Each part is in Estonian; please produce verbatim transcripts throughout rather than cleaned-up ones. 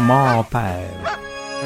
maapäev.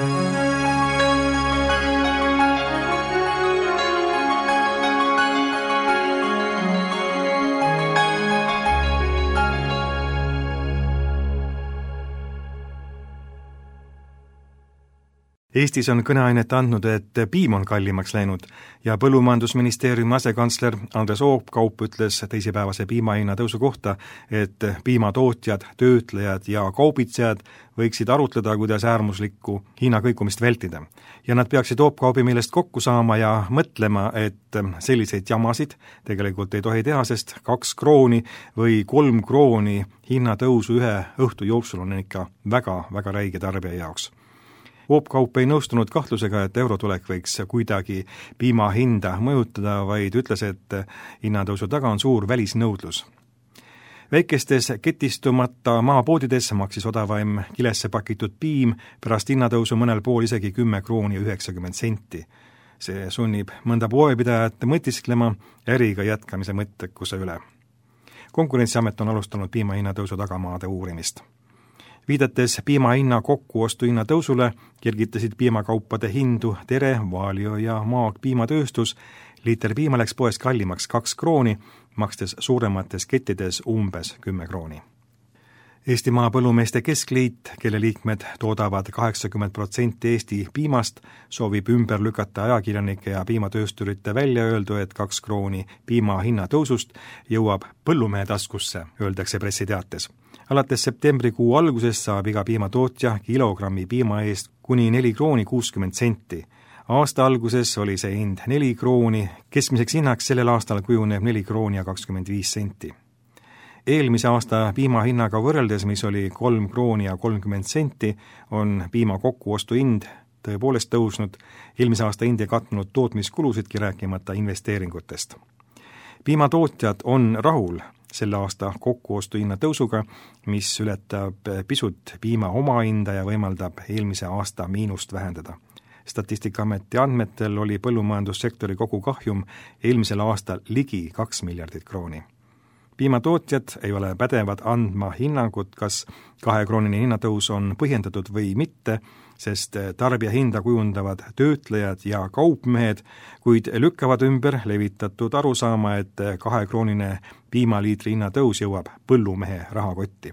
Eestis on kõneainet andnud, et piim on kallimaks läinud ja Põllumajandusministeeriumi asekantsler Andres Oopkaup ütles teisipäevase piimahinna tõusu kohta, et piimatootjad, töötlejad ja kaubitsejad võiksid arutleda, kuidas äärmuslikku hinnakõikumist vältida. Ja nad peaksid Oopkaubi meelest kokku saama ja mõtlema, et selliseid jamasid tegelikult ei tohi teha, sest kaks krooni või kolm krooni hinnatõusu ühe õhtu jooksul on ikka väga, väga räige tarbija jaoks. Oopkaup ei nõustunud kahtlusega, et eurotulek võiks kuidagi piima hinda mõjutada, vaid ütles, et hinnatõusu taga on suur välisnõudlus. Väikestes ketistumata maapoodides maksis odavaim kilesse pakitud piim pärast hinnatõusu mõnel pool isegi kümme krooni ja üheksakümmend senti. See sunnib mõnda poepidajat mõtisklema äriga jätkamise mõttekuse üle. Konkurentsiamet on alustanud piima hinnatõusu tagamaade uurimist. Viidates piima hinna kokkuostu hinna tõusule, kergitasid piimakaupade hindu Tere, Valio ja Maag piimatööstus. Liiter piima läks poes kallimaks kaks krooni, makstes suuremates kettides umbes kümme krooni. Eestimaa Põllumeeste Keskliit, kelle liikmed toodavad kaheksakümmend protsenti Eesti piimast, soovib ümber lükata ajakirjanike ja piimatöösturite välja öeldu, et kaks krooni piima hinna tõusust jõuab põllumehe taskusse, öeldakse pressiteates. Alates septembrikuu algusest saab iga piimatootja kilogrammi piima eest kuni neli krooni kuuskümmend senti. Aasta alguses oli see hind neli krooni, keskmiseks hinnaks sellel aastal kujuneb neli krooni ja kakskümmend viis senti. Eelmise aasta piima hinnaga võrreldes, mis oli kolm krooni ja kolmkümmend senti, on piima kokkuostu hind tõepoolest tõusnud, eelmise aasta hind ei katnud tootmiskulusidki rääkimata investeeringutest. Piimatootjad on rahul selle aasta kokkuostu hinna tõusuga, mis ületab pisut piima omahinda ja võimaldab eelmise aasta miinust vähendada. Statistikaameti andmetel oli põllumajandussektori kogukahjum eelmisel aastal ligi kaks miljardit krooni. Piimatootjad ei ole pädevad andma hinnangut, kas kahekroonine hinnatõus on põhjendatud või mitte, sest tarbija hinda kujundavad töötlejad ja kaupmehed, kuid lükkavad ümber levitatud arusaama, et kahekroonine piimaliitri hinnatõus jõuab põllumehe rahakotti.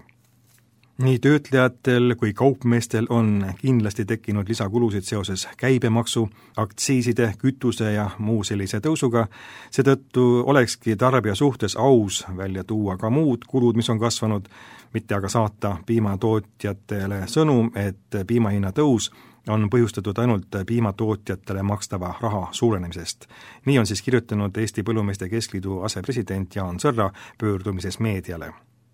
Nii töötlejatel kui kaupmeestel on kindlasti tekkinud lisakulusid seoses käibemaksu, aktsiiside, kütuse ja muu sellise tõusuga, seetõttu olekski tarbija suhtes aus välja tuua ka muud kulud, mis on kasvanud, mitte aga saata piimatootjatele sõnum, et piimahinna tõus on põhjustatud ainult piimatootjatele makstava raha suurenemisest. Nii on siis kirjutanud Eesti Põllumeeste Keskliidu asepresident Jaan Sõrra pöördumises meediale.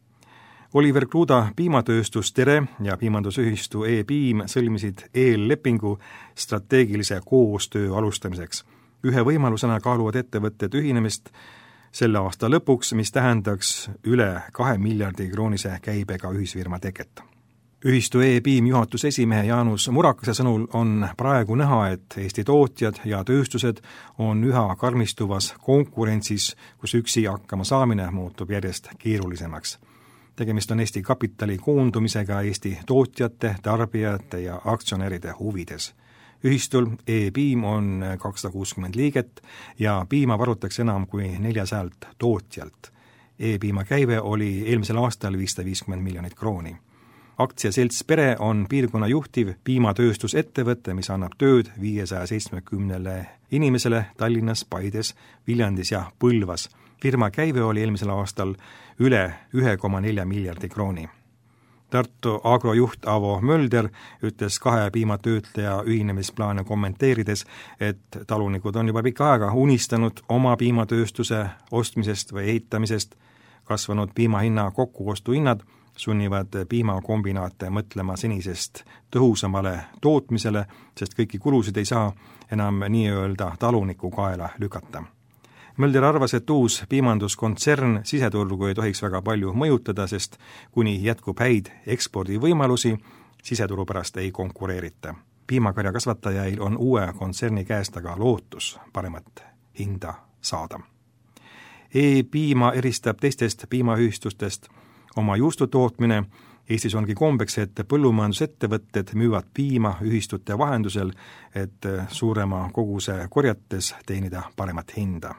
Oliver Kruda piimatööstus Tere ja piimandusühistu E-Piim sõlmisid eellepingu strateegilise koostöö alustamiseks. Ühe võimalusena kaaluvad ettevõtted ühinemist selle aasta lõpuks, mis tähendaks üle kahe miljardi kroonise käibega ühisfirma teket. Ühistu E-Piim juhatuse esimehe Jaanus Murakase sõnul on praegu näha, et Eesti tootjad ja tööstused on üha karmistuvas konkurentsis, kus üksi hakkama saamine muutub järjest keerulisemaks. Tegemist on Eesti kapitali koondumisega Eesti tootjate, tarbijate ja aktsionäride huvides. Ühistul E-Piim on kakssada kuuskümmend liiget ja piima varutakse enam kui neljasajalt tootjalt. E-Piima käive oli eelmisel aastal viissada viiskümmend miljonit krooni. Aktsiaselts Pere on piirkonna juhtiv piimatööstusettevõte, mis annab tööd viiesaja seitsmekümnele inimesele Tallinnas, Paides, Viljandis ja Põlvas. Firma käive oli eelmisel aastal üle ühe koma nelja miljardi krooni. Tartu agrojuht Avo Mölder ütles kahe piimatöötleja ühinemisplaane kommenteerides, et talunikud on juba pikka aega unistanud oma piimatööstuse ostmisest või ehitamisest. Kasvanud piimahinna kokkuostuhinnad sunnivad piimakombinaate mõtlema senisest tõhusamale tootmisele, sest kõiki kulusid ei saa enam nii-öelda taluniku kaela lükata. Mölder arvas, et uus piimanduskontsern siseturgu ei tohiks väga palju mõjutada, sest kuni jätkub häid ekspordivõimalusi, siseturu pärast ei konkureerita. Piimakarja kasvatajail on uue kontserni käest aga lootus paremat hinda saada. E-Piima eristab teistest piimaühistustest oma juustutootmine, Eestis ongi kombeks, et põllumajandusettevõtted müüvad piima ühistute vahendusel, et suurema koguse korjates teenida paremat hinda.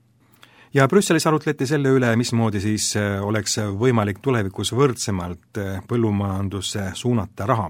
Ja Brüsselis arutleti selle üle, mismoodi siis oleks võimalik tulevikus võrdsemalt põllumajandusse suunata raha.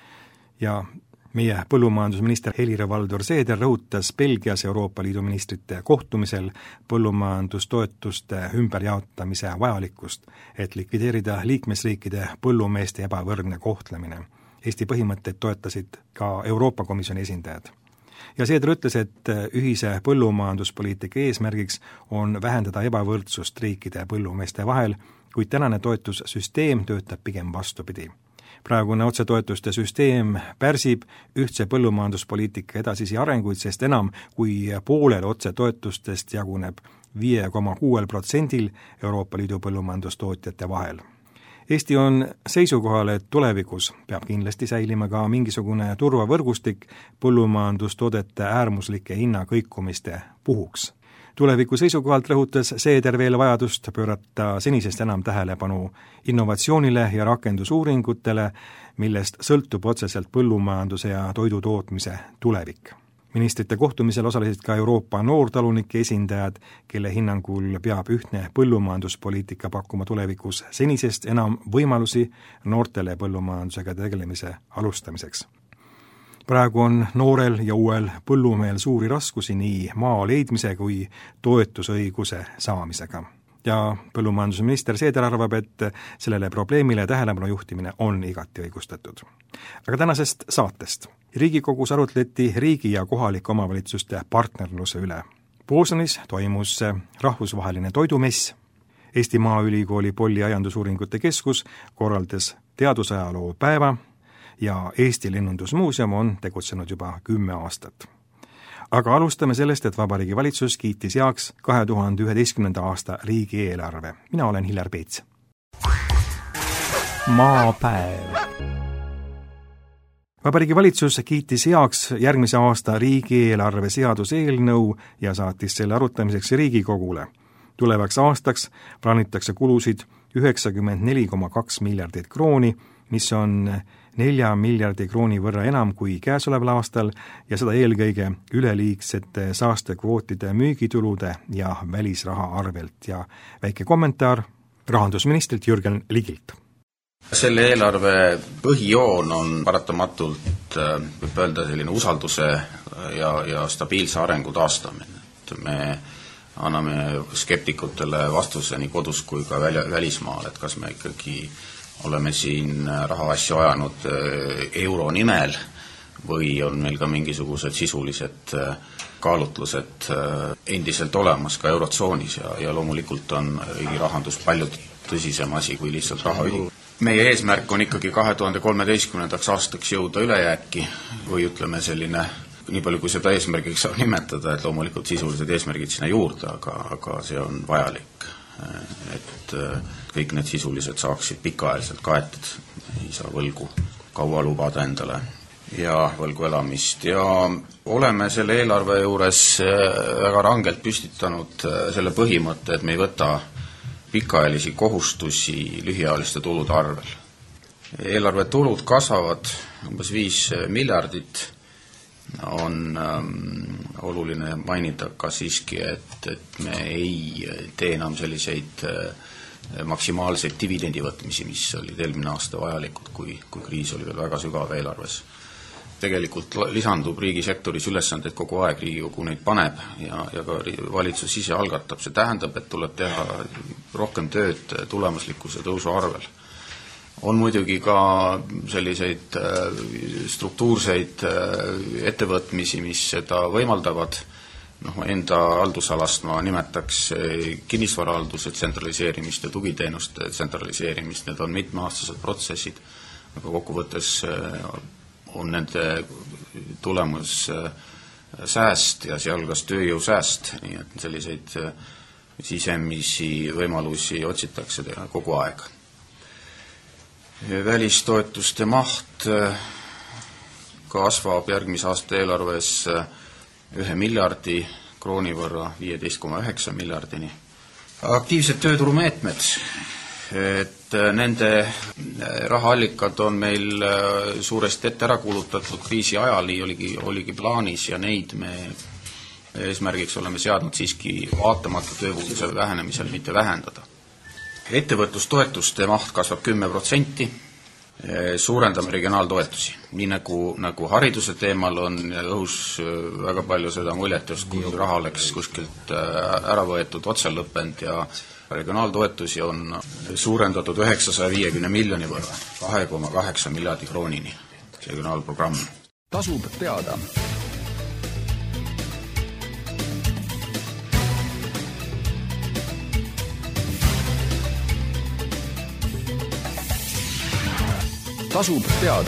Ja meie põllumajandusminister Helir-Valdor Seeder rõhutas Belgias Euroopa Liidu ministrite kohtumisel põllumajandustoetuste ümberjaotamise vajalikkust, et likvideerida liikmesriikide põllumeeste ebavõrdne kohtlemine. Eesti põhimõtteid toetasid ka Euroopa Komisjoni esindajad. Ja Seeder ütles, et ühise põllumajanduspoliitika eesmärgiks on vähendada ebavõrdsust riikide põllumeeste vahel, kuid tänane toetussüsteem töötab pigem vastupidi. Praegune otsetoetuste süsteem pärsib ühtse põllumajanduspoliitika edasisi arenguid, sest enam kui poolel otsetoetustest jaguneb viie koma kuus protsendil Euroopa Liidu põllumajandustootjate vahel. Eesti on seisukohal, et tulevikus peab kindlasti säilima ka mingisugune turvavõrgustik põllumajandustoodete äärmuslike hinnakõikumiste puhuks. Tuleviku seisukohalt rõhutas Seeder veel vajadust pöörata senisest enam tähelepanu innovatsioonile ja rakendusuuringutele, millest sõltub otseselt põllumajanduse ja toidutootmise tulevik. Ministrite kohtumisel osalesid ka Euroopa noortalunike esindajad, kelle hinnangul peab ühtne põllumajanduspoliitika pakkuma tulevikus senisest enam võimalusi noortele põllumajandusega tegelemise alustamiseks. Praegu on noorel ja uuel põllumehel suuri raskusi nii maa leidmise kui toetusõiguse saamisega. Ja põllumajandusminister Seeder arvab, et sellele probleemile tähelepanu juhtimine on igati õigustatud. Aga tänasest saatest. Riigikogus arutleti riigi ja kohalike omavalitsuste partnerluse üle. Poznanis toimus rahvusvaheline toidumess. Eesti Maaülikooli Polliaiandusuuringute Keskus korraldas teadusajaloo päeva ja Eesti Lennundusmuuseum on tegutsenud juba kümme aastat. Aga alustame sellest, et Vabariigi Valitsus kiitis heaks kahe tuhande üheteistkümnenda aasta riigieelarve. Mina olen Hillar Peets. Maapäev. Vabariigi Valitsus kiitis heaks järgmise aasta riigieelarve seaduseelnõu ja saatis selle arutamiseks Riigikogule. Tulevaks aastaks plaanitakse kulusid üheksakümmend neli koma kaks miljardit krooni, mis on nelja miljardi krooni võrra enam kui käesoleval aastal ja seda eelkõige üleliigsete saastekvootide müügitulude ja välisraha arvelt. Ja väike kommentaar rahandusministrilt Jürgen Ligilt. Selle eelarve põhijoon on paratamatult, võib öelda, selline usalduse ja, ja stabiilse arengu taastamine. Et me anname skeptikutele vastuse nii kodus kui ka välismaal, et kas me ikkagi oleme siin rahaasju ajanud euro nimel või on meil ka mingisugused sisulised kaalutlused endiselt olemas ka eurotsoonis ja, ja loomulikult on riigi rahandus palju tõsisem asi kui lihtsalt rahaühing. Meie eesmärk on ikkagi kahe tuhande kolmeteistkümnendaks aastaks jõuda ülejääki või ütleme selline, nii palju kui seda eesmärgiks saab nimetada, et loomulikult sisulised eesmärgid sinna juurde, aga, aga see on vajalik, et kõik need sisulised saaksid pikaajaliselt kaetud, ei saa võlgu kaua lubada endale ja võlgu elamist. Ja oleme selle eelarve juures väga rangelt püstitanud selle põhimõtte, et me ei võta pikaajalisi kohustusi lühiajaliste tulude arvel. Eelarve tulud kasvavad umbes viis miljardit, on ähm, oluline mainida ka siiski, et, et me ei tee enam selliseid äh, maksimaalseid dividendivõtmisi, mis olid eelmine aasta vajalikud, kui, kui kriis oli veel väga sügav eelarves. Tegelikult lisandub riigisektoris ülesandeid kogu aeg, Riigikogu neid paneb ja, ja ka valitsus ise algatab. See tähendab, et tuleb teha rohkem tööd tulemuslikkuse tõusu arvel. On muidugi ka selliseid struktuurseid ettevõtmisi, mis seda võimaldavad. No, enda haldusalast ma nimetaks kinnisvarahalduse tsentraliseerimist ja tugiteenuste tsentraliseerimist. Need on mitmeaastased protsessid, aga kokkuvõttes on nende tulemus sääst ja sealhulgas tööjõu sääst, nii et selliseid sisemisi võimalusi otsitakse teha kogu aeg. Välistoetuste maht kasvab järgmise aasta eelarves ühe miljardi krooni võrra viieteist koma üheksa miljardini. Aktiivsed tööturumeetmed et nende rahaallikad on meil suuresti ette ära kulutatud kriisi ajal, nii oligi, oligi plaanis ja neid me eesmärgiks oleme seadnud siiski vaatamata tööpuuduse vähenemisel mitte vähendada. Ettevõtlustoetuste maht kasvab kümme protsenti, suurendame regionaaltoetusi. Nii nagu, nagu hariduse teemal on õhus väga palju seda muljet, kui raha oleks kuskilt ära võetud, otsa lõppenud ja regionaaltoetusi on suurendatud üheksasaja viiekümne miljoni võrra, kahe koma kaheksa miljardi kroonini regionaalprogramm. Tasub teada. Tasub teada.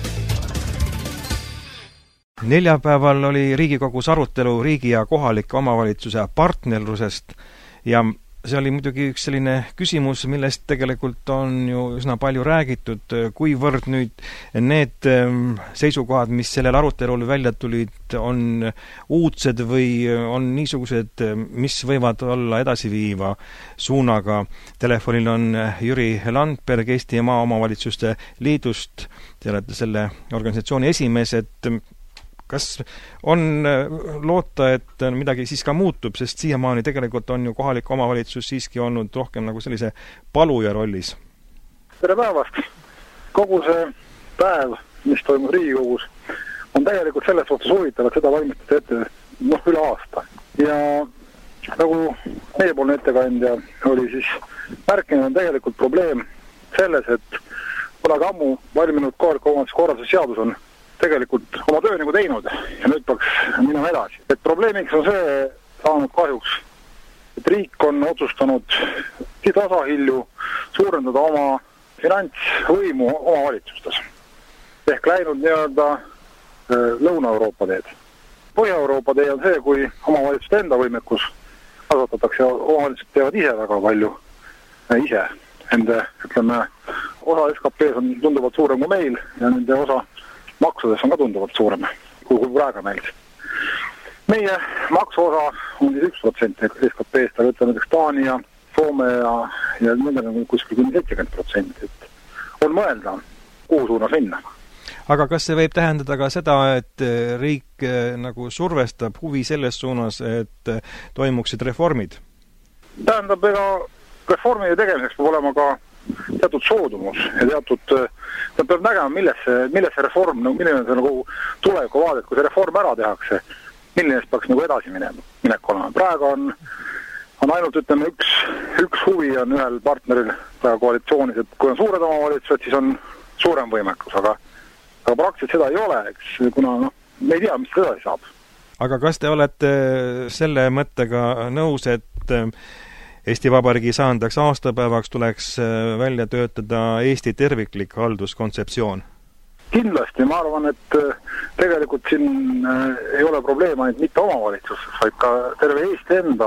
Neljapäeval oli Riigikogus arutelu riigi ja kohalike omavalitsuse partnerlusest ja see oli muidugi üks selline küsimus, millest tegelikult on ju üsna palju räägitud, kuivõrd nüüd need seisukohad, mis sellel arutelul välja tulid, on uudsed või on niisugused, mis võivad olla edasiviiva suunaga. Telefonil on Jüri Landberg Eesti Maaomavalitsuste Liidust, te olete selle organisatsiooni esimees, et kas on loota, et midagi siis ka muutub, sest siiamaani tegelikult on ju kohalik omavalitsus siiski olnud rohkem nagu sellise paluja rollis? Tere päevast! Kogu see päev, mis toimus Riigikogus, on tegelikult selles suhtes huvitav, et seda valmistati ette noh, üle aasta. Ja nagu meiepoolne ettekandja oli siis märkinud, on tegelikult probleem selles, et kunagi ammu valminud kohaliku omavalitsuse korralduse seadus on tegelikult oma töö nagu teinud ja nüüd peaks minema edasi. Et probleemiks on see saanud kahjuks, et riik on otsustanud tasahilju suurendada oma finantsvõimu omavalitsustes. Ehk läinud nii-öelda Lõuna-Euroopa teed. Põhja-Euroopa tee on see, kui omavalitsuste enda võimekus kasvatatakse ja omavalitsused teevad ise väga palju ise. Ende, ütleme, osa S K P-s on tunduvalt suurem kui meil ja nende osa maksudes on ka tunduvalt suurem kui, kui praegu meil. Meie maksuosa on siis üks protsent S K P-st, aga ütleme näiteks Taani ja Soome ja, ja mõnda on kuskil kuni seitsekümmend protsenti. Et on mõelda, kuhu suunas minna. Aga kas see võib tähendada ka seda, et riik nagu survestab huvi selles suunas, et toimuksid reformid? Tähendab, ega reformide tegemiseks peab olema ka teatud soodumus ja teatud, ta peab nägema, milles see, milles see reform, milline on see nagu tuleviku vaade, kui see reform ära tehakse, milline peaks nagu edasi minema, minek olema. Praegu on, on ainult, ütleme, üks, üks huvi on ühel partneril koalitsioonis, et kui on suured omavalitsused, siis on suurem võimekus, aga, aga praktiliselt seda ei ole, eks, kuna no, me ei tea, mis seda saab. Aga kas te olete selle mõttega nõus, et Eesti Vabariigi saandaks aastapäevaks tuleks välja töötada Eesti terviklik halduskontseptsioon? Kindlasti, ma arvan, et tegelikult siin ei ole probleem ainult mitte omavalitsus, vaid ka terve Eesti enda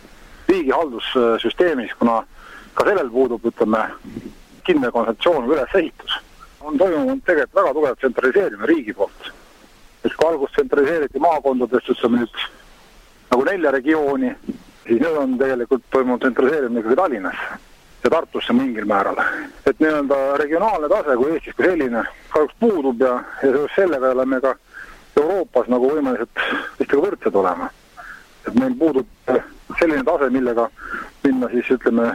riigi haldussüsteemis, kuna ka sellel puudub, ütleme, kindel kontseptsioon või ülesehitus. On toimunud tegelikult väga tugev tsentraliseerimine riigi poolt. Et kui algus tsentraliseeriti maakondadest, ütleme nüüd nagu nelja regiooni, siis nüüd on tegelikult toimunud tsentraliseerimine ikkagi Tallinnas ja Tartusse mingil määral. Et nii-öelda regionaalne tase, kui Eestis kui selline, kahjuks puudub ja, ja seoses sellega oleme ka Euroopas nagu võimaliselt vist ka võrdsed olema. Et meil puudub selline tase, millega minna siis, ütleme,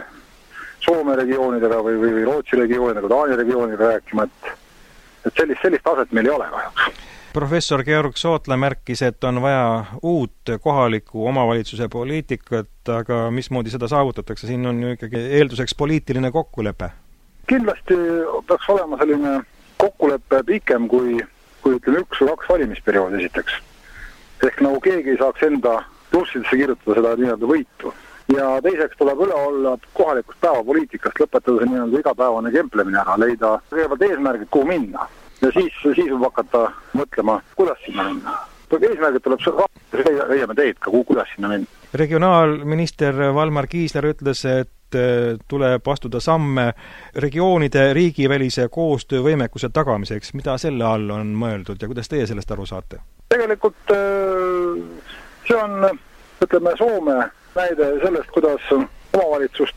Soome regioonidega või, või, või Rootsi regioonidega, Taani regioonidega rääkima, et, et sellist, sellist taset meil ei ole kahjuks. Professor Georg Sootla märkis, et on vaja uut kohaliku omavalitsuse poliitikat, aga mismoodi seda saavutatakse? Siin on ju ikkagi eelduseks poliitiline kokkulepe. Kindlasti peaks olema selline kokkulepe pikem kui, kui ütleme üks või kaks valimisperioodi esiteks. Ehk nagu keegi ei saaks enda plussidesse kirjutada seda nii-öelda võitu. Ja teiseks tuleb üle olla kohalikust päevapoliitikast, lõpetada see nii-öelda igapäevane kemplemine ära, leida kõigepealt eesmärgid, kuhu minna. Ja siis, siis võib hakata mõtlema, kuidas sinna minna. Eesmärgid tuleb leiame teid ka, kuidas sinna minna. Regionaalminister Valmar Kiisler ütles, et tuleb astuda samme regioonide riigivälise koostöövõimekuse tagamiseks. Mida selle all on mõeldud ja kuidas teie sellest aru saate? Tegelikult see on, ütleme, Soome näide sellest, kuidas omavalitsustele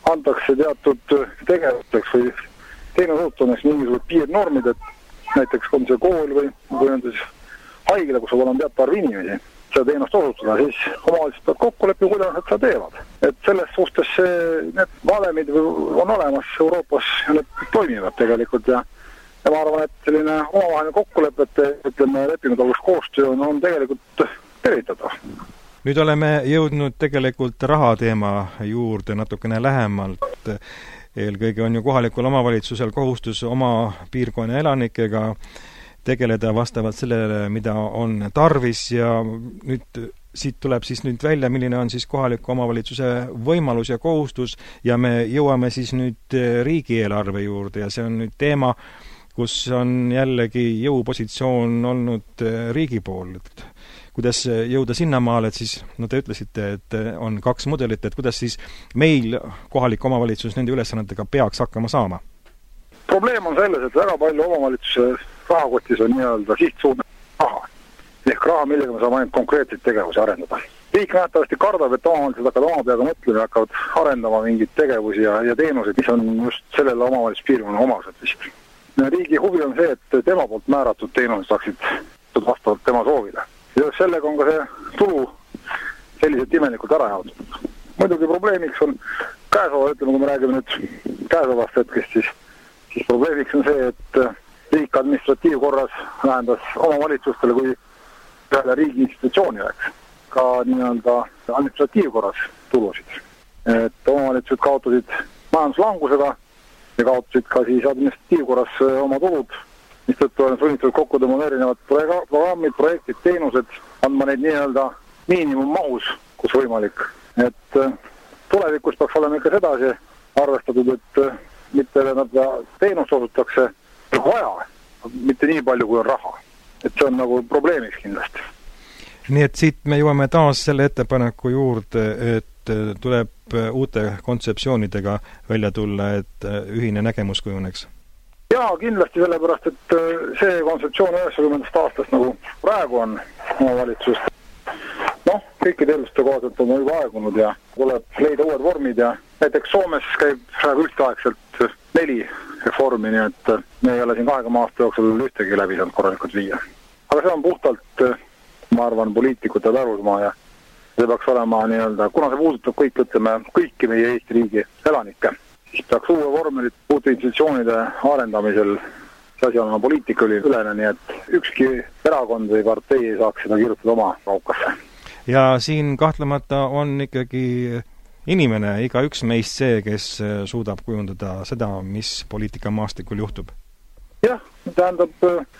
antakse teatud tegevusteks või teenusosutuseks mingisugused piirnormid, et näiteks on see kool või, või on siis haigla, kus on teatud arv inimesi, seda teenust osutada, siis omavalitsused peavad kokku leppima, kuidas nad seda teevad. Et selles suhtes see, need valemid on olemas Euroopas ja need toimivad tegelikult ja, ja ma arvan, et selline omavaheline kokkulepete, ütleme, lepingutalgus koostöö on, on tegelikult tervitatav. Nüüd oleme jõudnud tegelikult rahateema juurde natukene lähemalt. Eelkõige on ju kohalikul omavalitsusel kohustus oma piirkonna elanikega tegeleda vastavalt sellele, mida on tarvis ja nüüd siit tuleb siis nüüd välja, milline on siis kohaliku omavalitsuse võimalus ja kohustus ja me jõuame siis nüüd riigieelarve juurde ja see on nüüd teema, kus on jällegi jõupositsioon olnud riigi pool. Et kuidas jõuda sinnamaale, et siis, no te ütlesite, et on kaks mudelit, et kuidas siis meil kohalik omavalitsus nende ülesannetega peaks hakkama saama? Probleem on selles, et väga palju omavalitsuse rahakotis on nii-öelda sihtsuudne raha. Ehk raha, millega me saame ainult konkreetseid tegevusi arendada. Riik nähtavasti kardab, et omavalitsused hakkavad oma peaga mõtlema ja hakkavad arendama mingeid tegevusi ja, ja teenuseid, mis on just sellele omavalitsuspiirkonna omased vist. Riigi huvi on see, et tema poolt määratud teenused saaksid vastavalt tema soovile. Ja sellega on ka see tulu selliselt imelikult ära jaotud. Muidugi probleemiks on käesoleva, ütleme, kui me räägime nüüd käesolevast hetkest, siis, siis probleemiks on see, et riik administratiivkorras vähendas omavalitsustele kui ühele riigi institutsiooni läks ka nii-öelda administratiivkorras tulusid. Et omavalitsused kaotasid majanduslangusega ja kaotasid ka siis administratiivkorras oma tulud, mis tõttu on sunnitud kokku tõmmata erinevad programmid, projektid, teenused, andma neid nii-öelda miinimummahus, kus võimalik. Et tulevikus peaks olema ikka sedasi arvestatud, et mitte nad teenust osutakse vaja, mitte nii palju, kui on raha. Et see on nagu probleemiks kindlasti. Nii et siit me jõuame taas selle ettepaneku juurde, et tuleb uute kontseptsioonidega välja tulla, et ühine nägemus kujuneks. Jaa, kindlasti sellepärast, et see kontseptsioon üheksakümnendast aastast nagu praegu on omavalitsust. Noh, kõikide eluste kohaselt on juba aegunud ja tuleb leida uued vormid ja näiteks Soomes käib praegu ühtaegselt neli reformi, nii et me ei ole siin kahekümne aasta jooksul ühtegi läbi saanud korralikult viia. Aga see on puhtalt, ma arvan, poliitikute pärusmaa ja see peaks olema nii-öelda, kuna see puudutab kõik, ütleme, kõiki meie Eesti riigi elanikke, siis peaks uue vormelit uute institutsioonide arendamisel see asi olema poliitika ülene, nii et ükski erakond või partei ei saaks seda kirjutada oma kaukasse. Ja siin kahtlemata on ikkagi inimene, iga üks meist see, kes suudab kujundada seda, mis poliitikamaastikul juhtub. Jah, tähendab,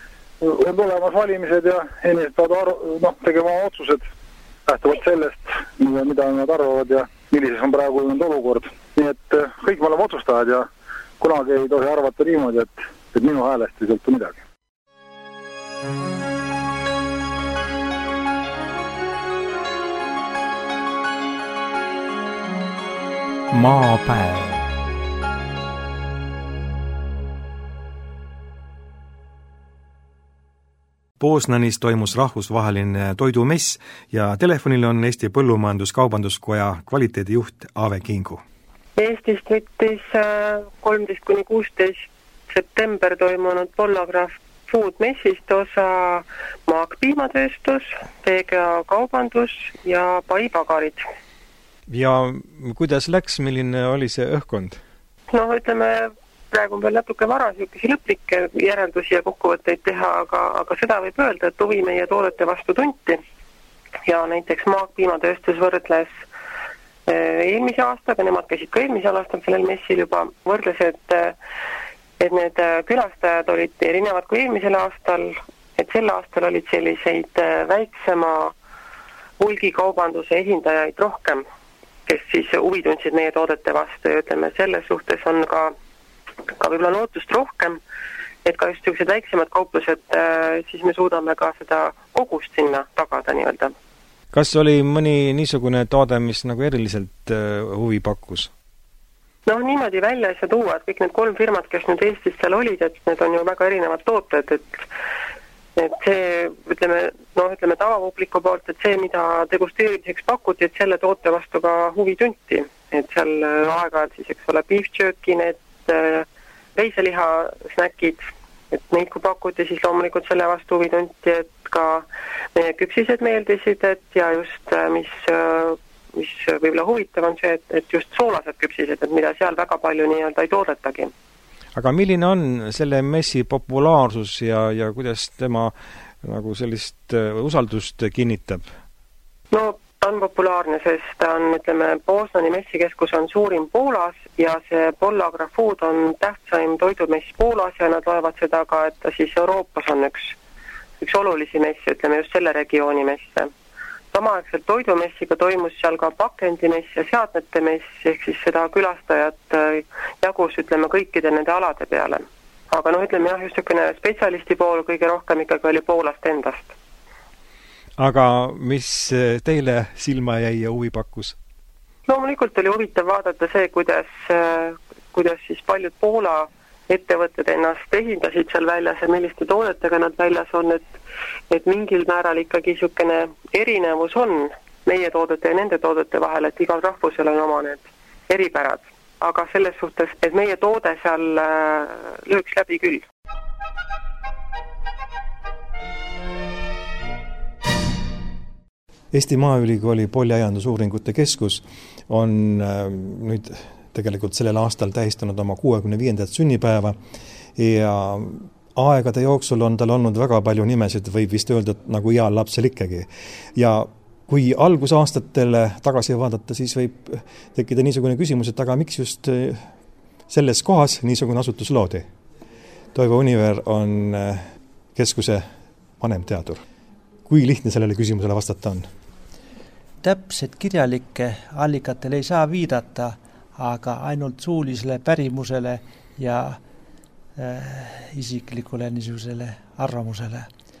on tulemas valimised ja inimesed peavad no, tegema otsused lähtuvalt sellest, mida nad arvavad ja millises on praegu olukord. Nii et kõik me oleme otsustajad ja kunagi ei tohi arvata niimoodi, et, et minu häälest ei sõltu midagi. Maapäev. Poznanis toimus rahvusvaheline toidumess ja telefonil on Eesti Põllumajandus-Kaubanduskoja kvaliteedijuht Aave Kingu. Eestis võttis kolmteist kuni kuusteist september toimunud Pollagraph Food messist osa Maak piimatööstus, P G A kaubandus ja Pai pagarid. Ja kuidas läks, milline oli see õhkkond? No ütleme, praegu on veel natuke vara sihukesi lõplikke järeldusi ja kokkuvõtteid teha, aga, aga seda võib öelda, et huvi meie toodete vastu tunti. Ja näiteks Maak piimatööstus võrdles eelmise aastaga, nemad käisid ka eelmisel aastal sellel messil juba, võrdles, et, et need külastajad olid erinevad kui eelmisel aastal, et sel aastal olid selliseid väiksema hulgikaubanduse esindajaid rohkem, kes siis huvi tundsid meie toodete vastu ja ütleme, selles suhtes on ka, ka võib-olla lootust rohkem, et ka just sellised väiksemad kauplused, siis me suudame ka seda kogust sinna tagada nii-öelda. Kas oli mõni niisugune toode, mis nagu eriliselt huvi pakkus? No niimoodi välja ei saa tuua, et kõik need kolm firmat, kes nüüd Eestis seal olid, et need on ju väga erinevad tooted, et et see, ütleme, no ütleme tavapubliku poolt, et see, mida degusteerimiseks pakuti, et selle toote vastu ka huvi tunti. et seal aeg-ajalt siis, eks ole, beef jerky, need veiseliha snäkid, et neid kui pakuti, siis loomulikult selle vastu huvi tunti, et ka meie küpsised meeldisid, et ja just mis, mis võib-olla huvitav on see, et, et just soolased küpsised, et mida seal väga palju nii-öelda ei toodetagi. Aga milline on selle messi populaarsus ja, ja kuidas tema nagu sellist usaldust kinnitab? No ta on populaarne, sest ta on, ütleme, Poznani messikeskus on suurim Poolas ja see Pollagra Food on tähtsaim toidumess Poolas ja nad loevad seda ka, et ta siis Euroopas on üks, üks olulisi messi, ütleme just selle regiooni messe. Samaaegselt toidumessiga toimus seal ka pakendimess ja seadmete mess, ehk siis seda külastajat jagus, ütleme, kõikide nende alade peale. Aga noh, ütleme jah, just niisugune spetsialisti pool kõige rohkem ikkagi oli Poolast endast. Aga mis teile silma jäi ja huvi pakkus? Loomulikult oli huvitav vaadata see, kuidas, kuidas siis paljud Poola ettevõtted ennast esindasid seal väljas ja milliste toodetega nad väljas on, et, et mingil määral ikkagi niisugune erinevus on meie toodete ja nende toodete vahel, et igal rahvusel on oma need eripärad. Aga selles suhtes, et meie toode seal lööks läbi küll. Eesti Maaülikooli Polliaiandusuuringute Keskus on nüüd tegelikult sellel aastal tähistanud oma kuuekümne viiendat sünnipäeva ja aegade jooksul on tal olnud väga palju nimesid, võib vist öelda, nagu heal lapsel ikkagi. Ja kui algusaastatele tagasi vaadata, siis võib tekkida niisugune küsimus, et aga miks just selles kohas niisugune asutus loodi? Toivo Univer on keskuse vanemteadur. Kui lihtne sellele küsimusele vastata on? Täpset kirjalike allikatele ei saa viidata, aga ainult suulisele pärimusele ja äh, isiklikule niisugusele arvamusele.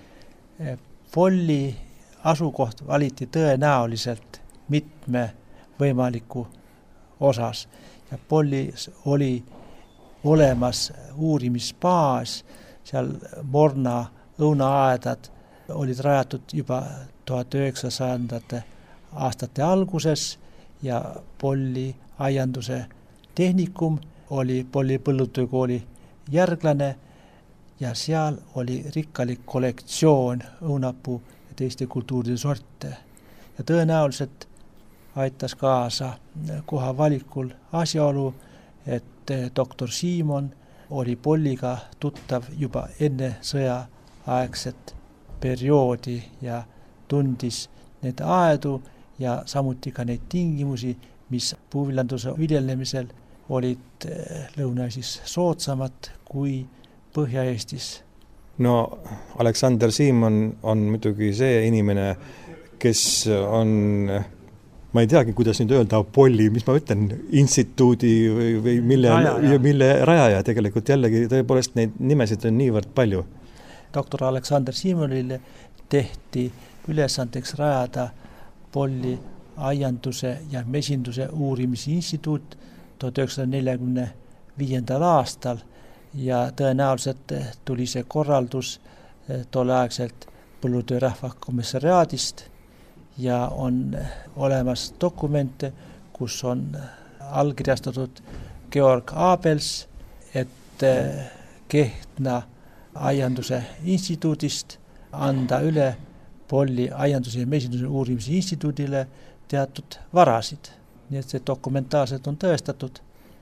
Polli asukoht valiti tõenäoliselt mitme võimaliku osas ja Pollis oli olemas uurimisbaas, seal Morna õunaaedad olid rajatud juba tuhat üheksasada aastate alguses ja Polli aianduse tehnikum oli Polli põllutöökooli järglane ja seal oli rikkalik kollektsioon õunapuu ja teiste kultuuride sorte. Ja tõenäoliselt aitas kaasa koha valikul asjaolu, et doktor Siimon oli Polliga tuttav juba enne sõjaaegset perioodi ja tundis need aedu ja samuti ka neid tingimusi, mis puuviljanduse viljelnemisel olid Lõuna-Eestis soodsamad kui Põhja-Eestis. No Aleksander Siimon on muidugi see inimene, kes on, ma ei teagi, kuidas nüüd öelda, Polli, mis ma ütlen, instituudi või, või mille, rajaja. mille rajaja tegelikult jällegi tõepoolest neid nimesid on niivõrd palju. Doktor Aleksander Siimonile tehti ülesandeks rajada Polli aianduse ja mesinduse uurimise instituut tuhat üheksasada neljakümne viiendal aastal ja tõenäoliselt tuli see korraldus tolleaegselt põllutöörahva komissariaadist ja on olemas dokumente, kus on allkirjastatud Georg Abels, et Kehtna aianduse instituudist anda üle Polli aianduse ja mesinduse uurimise instituudile teatud varasid. Nii et see dokumentaalselt on tõestatud,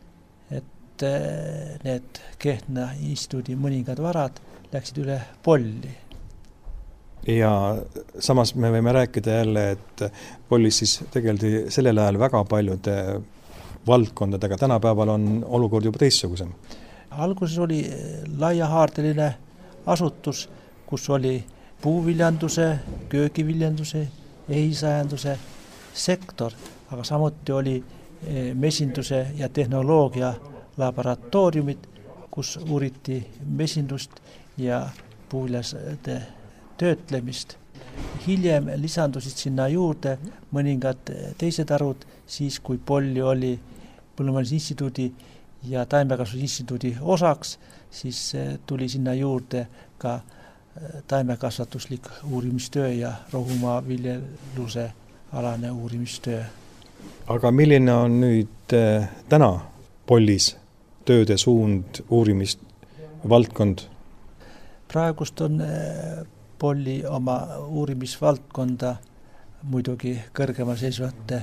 et need Kehtna instituudi mõningad varad läksid üle Polli. Ja samas me võime rääkida jälle, et Pollis siis tegeldi sellel ajal väga paljude valdkondadega. Tänapäeval on olukord juba teistsugusem. Alguses oli laiahaardeline asutus, kus oli puuviljanduse, köögiviljanduse, ehisajanduse sektor, aga samuti oli mesinduse ja tehnoloogia laboratooriumid, kus uuriti mesindust ja puuviljaste töötlemist. Hiljem lisandusid sinna juurde mõningad teised arvud, siis kui Polli oli Põllumajandusinstituudi ja Taimekasvatusinstituudi osaks, siis tuli sinna juurde ka taimekasvatuslik uurimistöö ja rohumaa viljeluse alane uurimistöö. Aga milline on nüüd täna Pollis tööde suund, uurimist, valdkond? Praegust on Polli oma uurimisvaldkonda muidugi kõrgema seisvate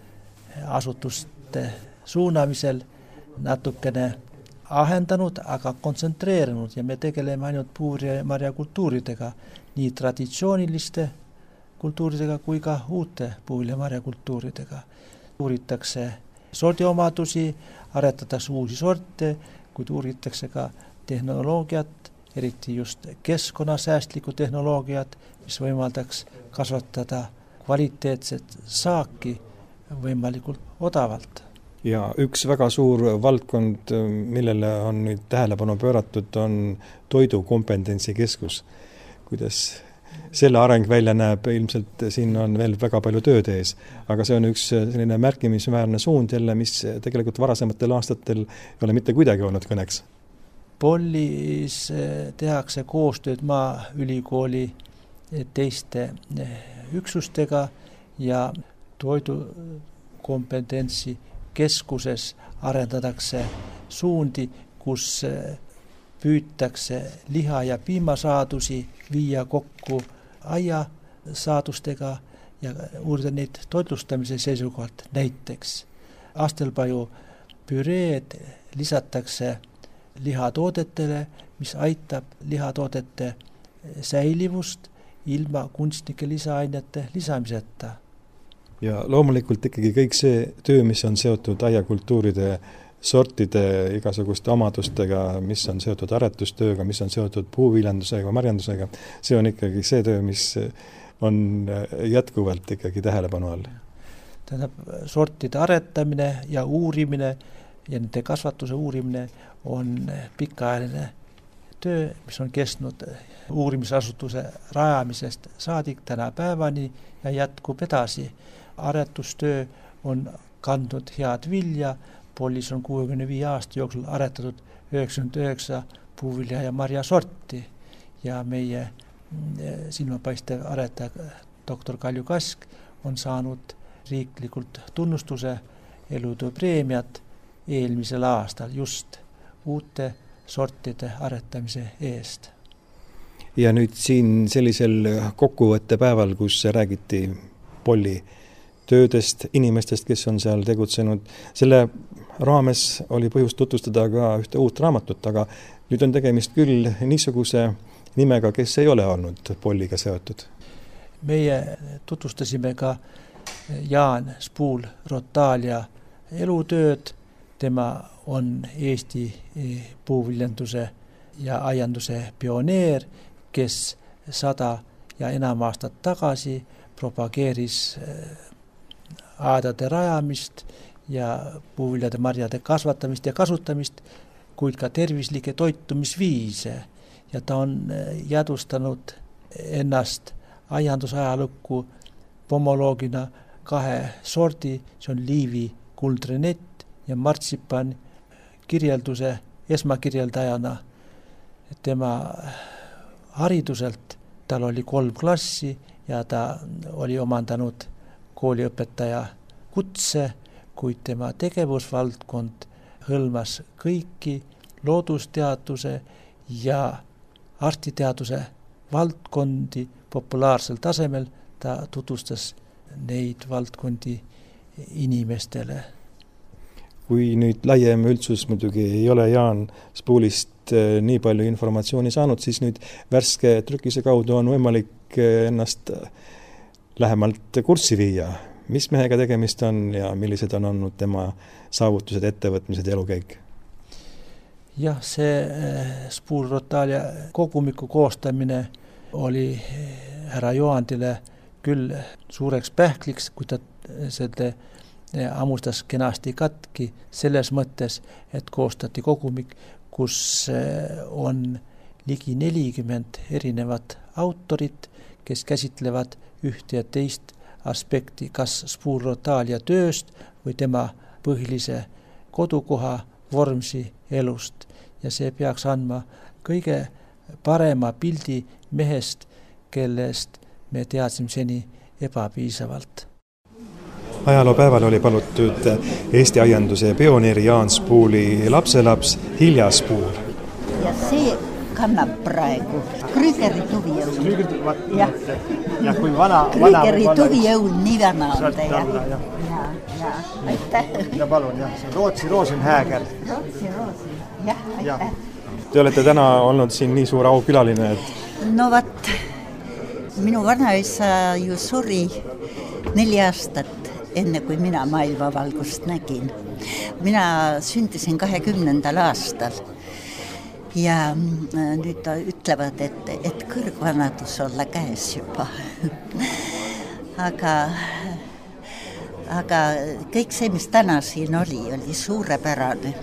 asutuste suunamisel natukene ahendanud, aga kontsentreerinud ja me tegeleme ainult puu- ja marjakultuuridega, nii traditsiooniliste kultuuridega kui ka uute puu- ja marjakultuuridega. Uuritakse sordiomadusi, aretatakse uusi sorte, kuid uuritakse ka tehnoloogiat, eriti just keskkonnasäästlikku tehnoloogiat, mis võimaldaks kasvatada kvaliteetset saaki võimalikult odavalt. Ja üks väga suur valdkond, millele on nüüd tähelepanu pööratud, on toidukompetentsikeskus. Kuidas selle areng välja näeb, ilmselt siin on veel väga palju tööd ees, aga see on üks selline märkimisväärne suund jälle, mis tegelikult varasematel aastatel ei ole mitte kuidagi olnud kõneks. Pollis tehakse koostööd Maaülikooli teiste üksustega ja toidukompetentsi keskuses arendatakse suundi, kus püütakse liha- ja piimasaadusi viia kokku aiasaadustega ja uurida neid toitlustamise seisukohalt. Näiteks astelpaju püreed lisatakse lihatoodetele, mis aitab lihatoodete säilivust ilma kunstnike lisaainete lisamiseta. Ja loomulikult ikkagi kõik see töö, mis on seotud aiakultuuride sortide igasuguste omadustega, mis on seotud aretustööga, mis on seotud puuviljandusega, marjandusega, see on ikkagi see töö, mis on jätkuvalt ikkagi tähelepanu all. Tähendab, sortide aretamine ja uurimine ja nende kasvatuse uurimine on pikaajaline töö, mis on kestnud uurimisasutuse rajamisest saadik täna päevani ja jätkub edasi. Aretustöö on kandnud head vilja, Pollis on kuuekümne viie aasta jooksul aretatud üheksakümmend üheksa puuvilja ja marja sorti ja meie silmapaistev aretaja doktor Kalju Kask on saanud riiklikult tunnustuse elutöö preemiat eelmisel aastal just uute sortide aretamise eest. Ja nüüd siin sellisel kokkuvõtte päeval, kus räägiti Polli töödest, inimestest, kes on seal tegutsenud, selle raames oli põhjust tutvustada ka ühte uut raamatut, aga nüüd on tegemist küll niisuguse nimega, kes ei ole olnud Polliga seotud. Meie tutvustasime ka Jaan Spuul-Rotalia elutööd. Tema on Eesti puuviljanduse ja aianduse pioneer, kes sada ja enam aastat tagasi propageeris aedade rajamist ja puuviljade marjade kasvatamist ja kasutamist, kuid ka tervislike toitumisviise. Ja ta on jäädvustanud ennast aiandusajalukku pomoloogina kahe sordi, see on liivi kuldrenett ja martsipan kirjelduse esmakirjeldajana. Tema hariduselt tal oli kolm klassi ja ta oli omandanud kooliõpetaja kutse, kuid tema tegevusvaldkond hõlmas kõiki loodusteaduse ja arstiteaduse valdkondi populaarsel tasemel. Ta tutvustas neid valdkondi inimestele. Kui nüüd laiem üldsus muidugi ei ole Jaan Spuulist nii palju informatsiooni saanud, siis nüüd värske trükise kaudu on võimalik ennast lähemalt kurssi viia. Mis mehega tegemist on ja millised on olnud tema saavutused, ettevõtmised ja elukäik? Jah, see Spuul-Rotalia kogumiku koostamine oli härra Joandile küll suureks pähkliks, kui ta selle ammustas kenasti katki selles mõttes, et koostati kogumik, kus on ligi nelikümmend erinevat autorit, kes käsitlevad ühte ja teist aspekti, kas Spuul-Rotalia tööst või tema põhilise kodukoha Vormsi elust. Ja see peaks andma kõige parema pildi mehest, kellest me teadsime seni ebapiisavalt. ajaloopäeval oli palutud Eesti aianduse pioneeri Jaan Spuuli lapselaps Hilja Spuul. Ja see kannab praegu Krügeri tuvijõul. Ja, ja kui vana, Krügeri tuvijõul nii vana on teie. Ja, ja, aitäh. Ja palun, jah, see Rootsi Rosenhäger. Rootsi Rosen, jah, aitäh. Te olete täna olnud siin nii suur aukülaline, et... No vat, minu vanaisa ju suri neli aastat enne, kui mina maailmavalgust nägin. Mina sündisin kahekümnendal aastal ja nüüd ütlevad, et, et kõrgvanadus olla käes juba. aga, aga kõik see, mis täna siin oli, oli suurepärane.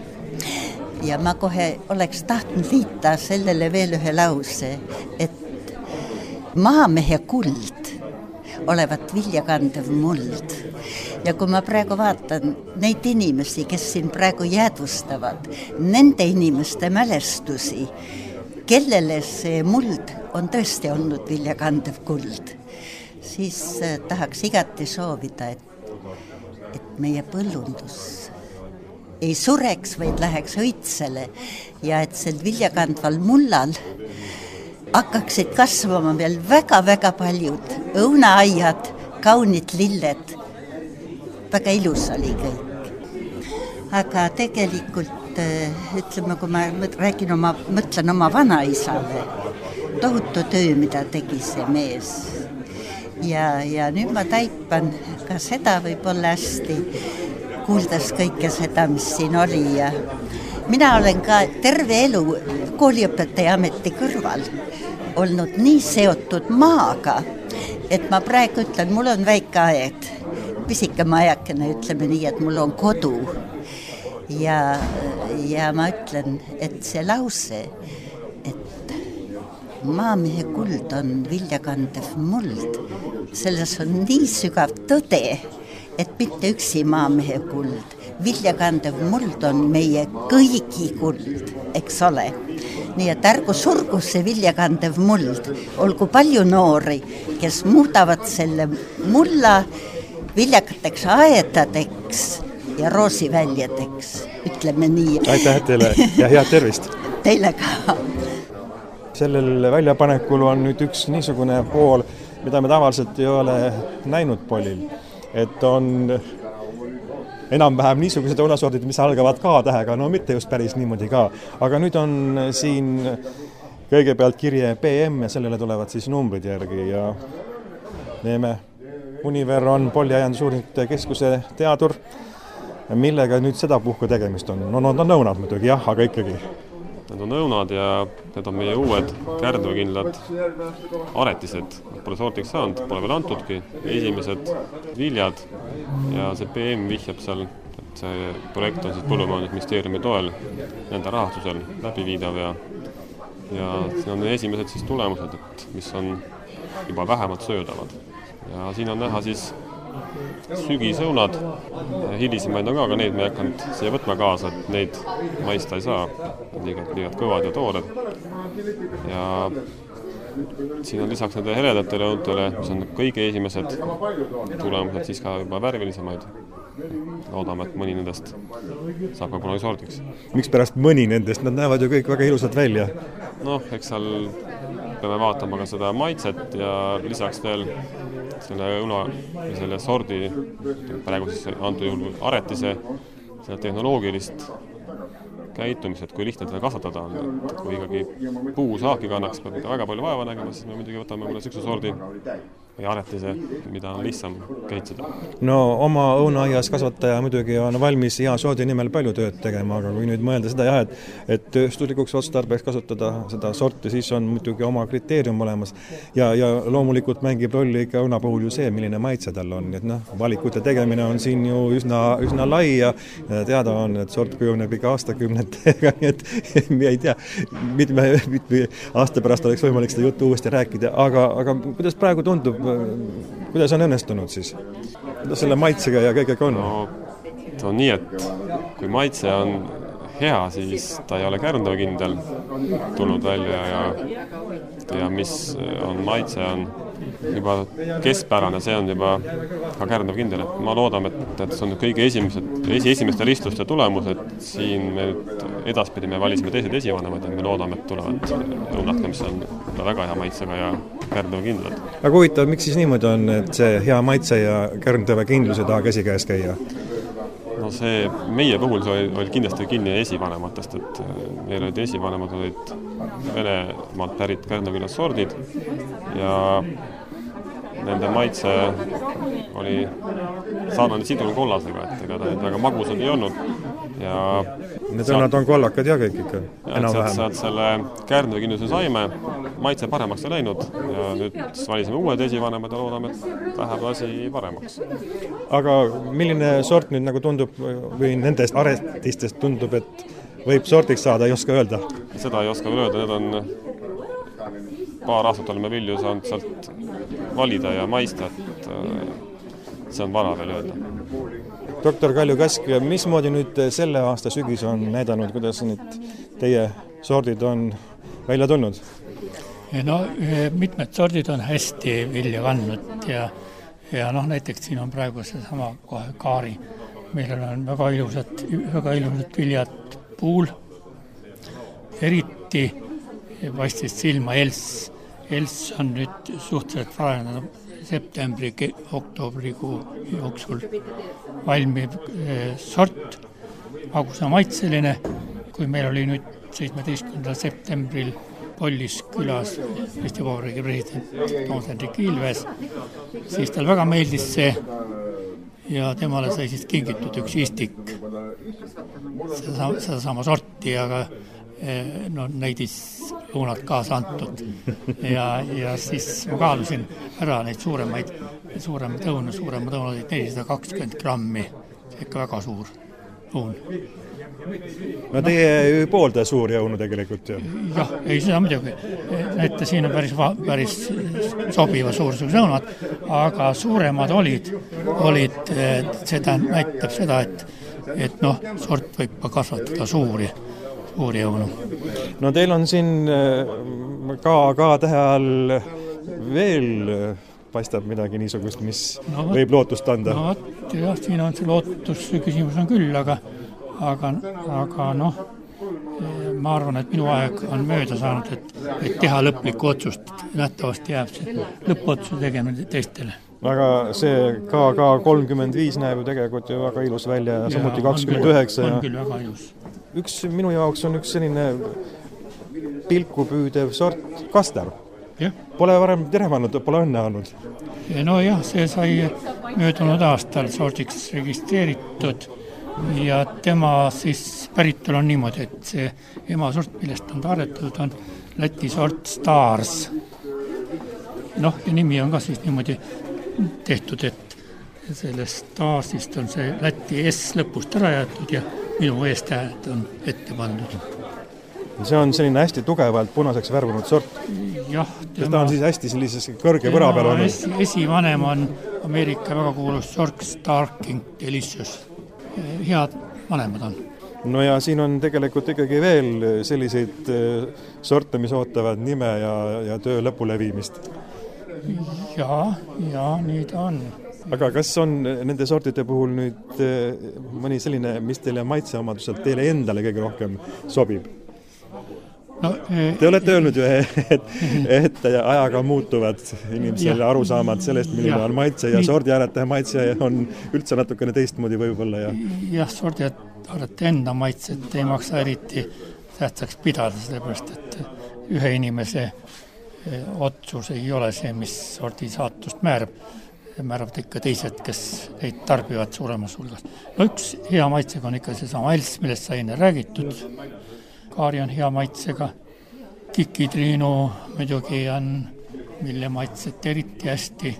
Ja ma kohe oleks tahtnud liita sellele veel ühe lause, et maamehe kuld olevat viljakandev muld. Ja kui ma praegu vaatan neid inimesi, kes siin praegu jäädvustavad, nende inimeste mälestusi, kellele see muld on tõesti olnud viljakandev kuld, siis tahaks igati soovida, et, et meie põllundus ei sureks, vaid läheks õitsele ja et sel viljakandval mullal hakkaksid kasvama veel väga-väga paljud õunaaiad, kaunid lilled. Väga ilus oli kõik. Aga tegelikult, ütleme, kui ma räägin oma, mõtlen oma vanaisale, tohutu töö, mida tegi see mees. Ja, ja nüüd ma taipan ka seda võib-olla hästi, kuuldes kõike seda, mis siin oli. Ja mina olen ka terve elu kooliõpetaja ameti kõrval olnud nii seotud maaga, et ma praegu ütlen, mul on väike aed, pisike majakene, ütleme nii, et mul on kodu. Ja, ja ma ütlen, et see lause, et maamehe kuld on viljakandev muld, selles on nii sügav tõde, et mitte üksi maamehe kuld. Viljakandev muld on meie kõigi kuld, eks ole. Nii et ärgu surgu see viljakandev muld. Olgu palju noori, kes muudavad selle mulla viljakateks aedadeks ja roosiväljadeks, ütleme nii. Aitäh teile ja head tervist! Teile ka! Sellel väljapanekul on nüüd üks niisugune pool, mida me tavaliselt ei ole näinud Pollil. Et on enam-vähem niisugused õunasordid, mis algavad K-tähega, no mitte just päris niimoodi ka. Aga nüüd on siin kõigepealt kirje P M ja sellele tulevad siis numbrid järgi ja Neeme Univer on Polli aiandusuuringute keskuse teadur, millega nüüd seda puhku tegemist on. No need on õunad muidugi, jah, aga ikkagi. Need on õunad ja need on meie uued kärdvakindlad aretised. Pole sortiks saanud, pole veel antudki. Esimesed viljad ja see P M vihjab seal, et see projekt on siis Põllumajandusministeeriumi toel nende rahastusel läbiviidav ja, ja siin on esimesed siis tulemused, et mis on juba vähemalt söödavad. Ja siin on näha siis sügisõunad, hilisemaid on ka, aga neid me ei hakanud siia võtma kaasa, et neid maista ei saa, liigat, liigat kõvad ja toored. Ja siin on lisaks nende heledatele õuntele, mis on kõige esimesed tulemused, siis ka juba värvilisemaid. Loodame, et mõni nendest saab ka kunagi sordiks. Miks pärast mõni nendest? Nad näevad ju kõik väga ilusad välja. Noh, eks seal peame vaatama ka seda maitset ja lisaks veel selle õuna, selle sordi, praegu siis antud juhul aretise, selle tehnoloogilist käitumised, kui lihtne teda kasvatada on. Et kui ikkagi puu saaki kannaks, peab väga palju vaeva nägema, siis me muidugi võtame mõne sükse sordi või aretise, mida on lihtsam keitseda. No oma õunaaias kasvataja muidugi on valmis hea sordi nimel palju tööd tegema, aga kui nüüd mõelda seda jah, et, et tööstuslikuks otstarbeks kasutada seda sorti, siis on muidugi oma kriteerium olemas ja, ja loomulikult mängib rolli ikka õuna puhul ju see, milline maitse tal on. Et noh, valikute tegemine on siin ju üsna, üsna lai ja teada on, et sort kujuneb ikka aastakümnetega, nii et me ei tea, mitme, mitme aasta pärast oleks võimalik seda juttu uuesti rääkida, aga, aga kuidas praegu tundub, kuidas on õnnestunud siis? Kuidas selle maitsega ja kõigega on? No, see on nii, et kui maitse on hea, siis ta ei ole kärndavakindel tulnud välja ja, ja mis on maitse, on juba keskpärane, see on juba ka Kärdla kindel, et ma loodan, et, et see on kõige esimesed, esi, esimeste ristluste tulemus, et siin me edaspidi me valisime teised esivanemad ja me loodame, et tulevad õunad, mis on väga hea maitsega ja Kärdla kindlad. Aga huvitav, miks siis niimoodi on, et see hea maitse ja Kärdla kindluse taha käsikäes käia? No see, meie puhul see oli, oli kindlasti kinni esivanematest, et meil olid esivanemad olid Venemaalt pärit Kärdla külas sordid ja nende maitse oli sarnane sidrunkollasega, et ega ta väga magusad ei olnud ja need õnnad on kollakad ja kõik ikka, enam-vähem. Sealt selle Kärdla kindluse saime, maitse paremaks ei läinud ja nüüd valisime uued esivanemad ja loodame, et läheb asi paremaks. Aga milline sort nüüd nagu tundub või nendest aretistest tundub, et võib sortiks saada, ei oska öelda? Seda ei oska veel öelda, need on paar aastat oleme vilju saanud sealt valida ja maista, et see on vara veel öelda. Doktor Kalju Kask, mismoodi nüüd selle aasta sügis on näidanud, kuidas nüüd teie sordid on välja tulnud? No mitmed sordid on hästi vilja kandnud ja, ja noh, näiteks siin on praegu see sama kohe kaari. Meil on väga ilusad, väga ilusad viljad puul, eriti paistis silma Els. Els on nüüd suhteliselt varajane septembri, oktoobrikuu jooksul valmib sort, magusa maitseline. Kui meil oli nüüd seitsmeteistkümnendal septembril Pollis külas Eesti Vabariigi president Toomas Hendrik Ilves, siis tal väga meeldis see ja temale sai siis kingitud üks istik seda, seda sama sorti, aga no näidis õunad kaasa antud ja, ja siis ma kaalusin ära neid suuremaid suuremad õunu, suuremad õunad olid nelisada kakskümmend grammi, ikka väga suur õun. No teie ei poolda suuri õunu tegelikult ju? Jah, ei seda muidugi, näete siin on päris, päris sobiva suursuguse õunad, aga suuremad olid, olid seda näitab seda, et, et noh, sort võib kasvatada suuri suuri õunu. No teil on siin ka, ka tähe all veel paistab midagi niisugust, mis no, võt, võib lootust anda. No võt, jah, siin on see lootus küsimus on küll, aga, aga, aga noh, ma arvan, et minu aeg on mööda saanud, et, et teha lõplikku otsust. Nähtavasti jääb see lõppotsuse tegemine teistele. Aga see K K kolmkümmend viis näeb ju tegelikult ju väga ilus välja ja samuti kakskümmend üheksa. On küll väga ilus. Üks minu jaoks on üks selline pilku püüdev sort kaster. Ja. Pole varem teremanud, pole õnne olnud. No jah, see sai möödunud aastal sordiks registreeritud ja tema siis päritul on niimoodi, et see ema sort, millest on taretatud, on Läti sort Stars. Noh, ja nimi on ka siis niimoodi tehtud, et sellest Starsist on see Läti S lõpust ära jäetud ja minu eestähed on ette pandud. See on selline hästi tugevalt punaseks värvunud sort. Jah, tema, ta on siis hästi sellises kõrge võra peal olnud. Esi, esivanem on Ameerika väga kuulus York Starking Delicious. Head vanemad on. No ja siin on tegelikult ikkagi veel selliseid sorte, mis ootavad nime ja, ja töö lõpuleviimist. Ja, ja nii ta on. Aga kas on nende sortide puhul nüüd mõni selline, mis teile maitseomaduselt teile endale kõige rohkem sobib? No, Te olete öelnud ju, et, et ajaga muutuvad inimesele arusaamad sellest, milline ja, on maitse ja sordiaretaja maitse on üldse natukene teistmoodi võib-olla. Ja, jah, sordiaretaja enda maitset ei maksa eriti tähtsaks pidada, sellepärast, et ühe inimese otsus ei ole see, mis sordi saatust määrab. Määravad ikka teised, kes neid tarbivad suuremas hulgas. No üks hea maitsega on ikka see sama Els, millest sai enne räägitud. Kaari on hea maitsega. Kikitriinu muidugi on, mille maitset eriti hästi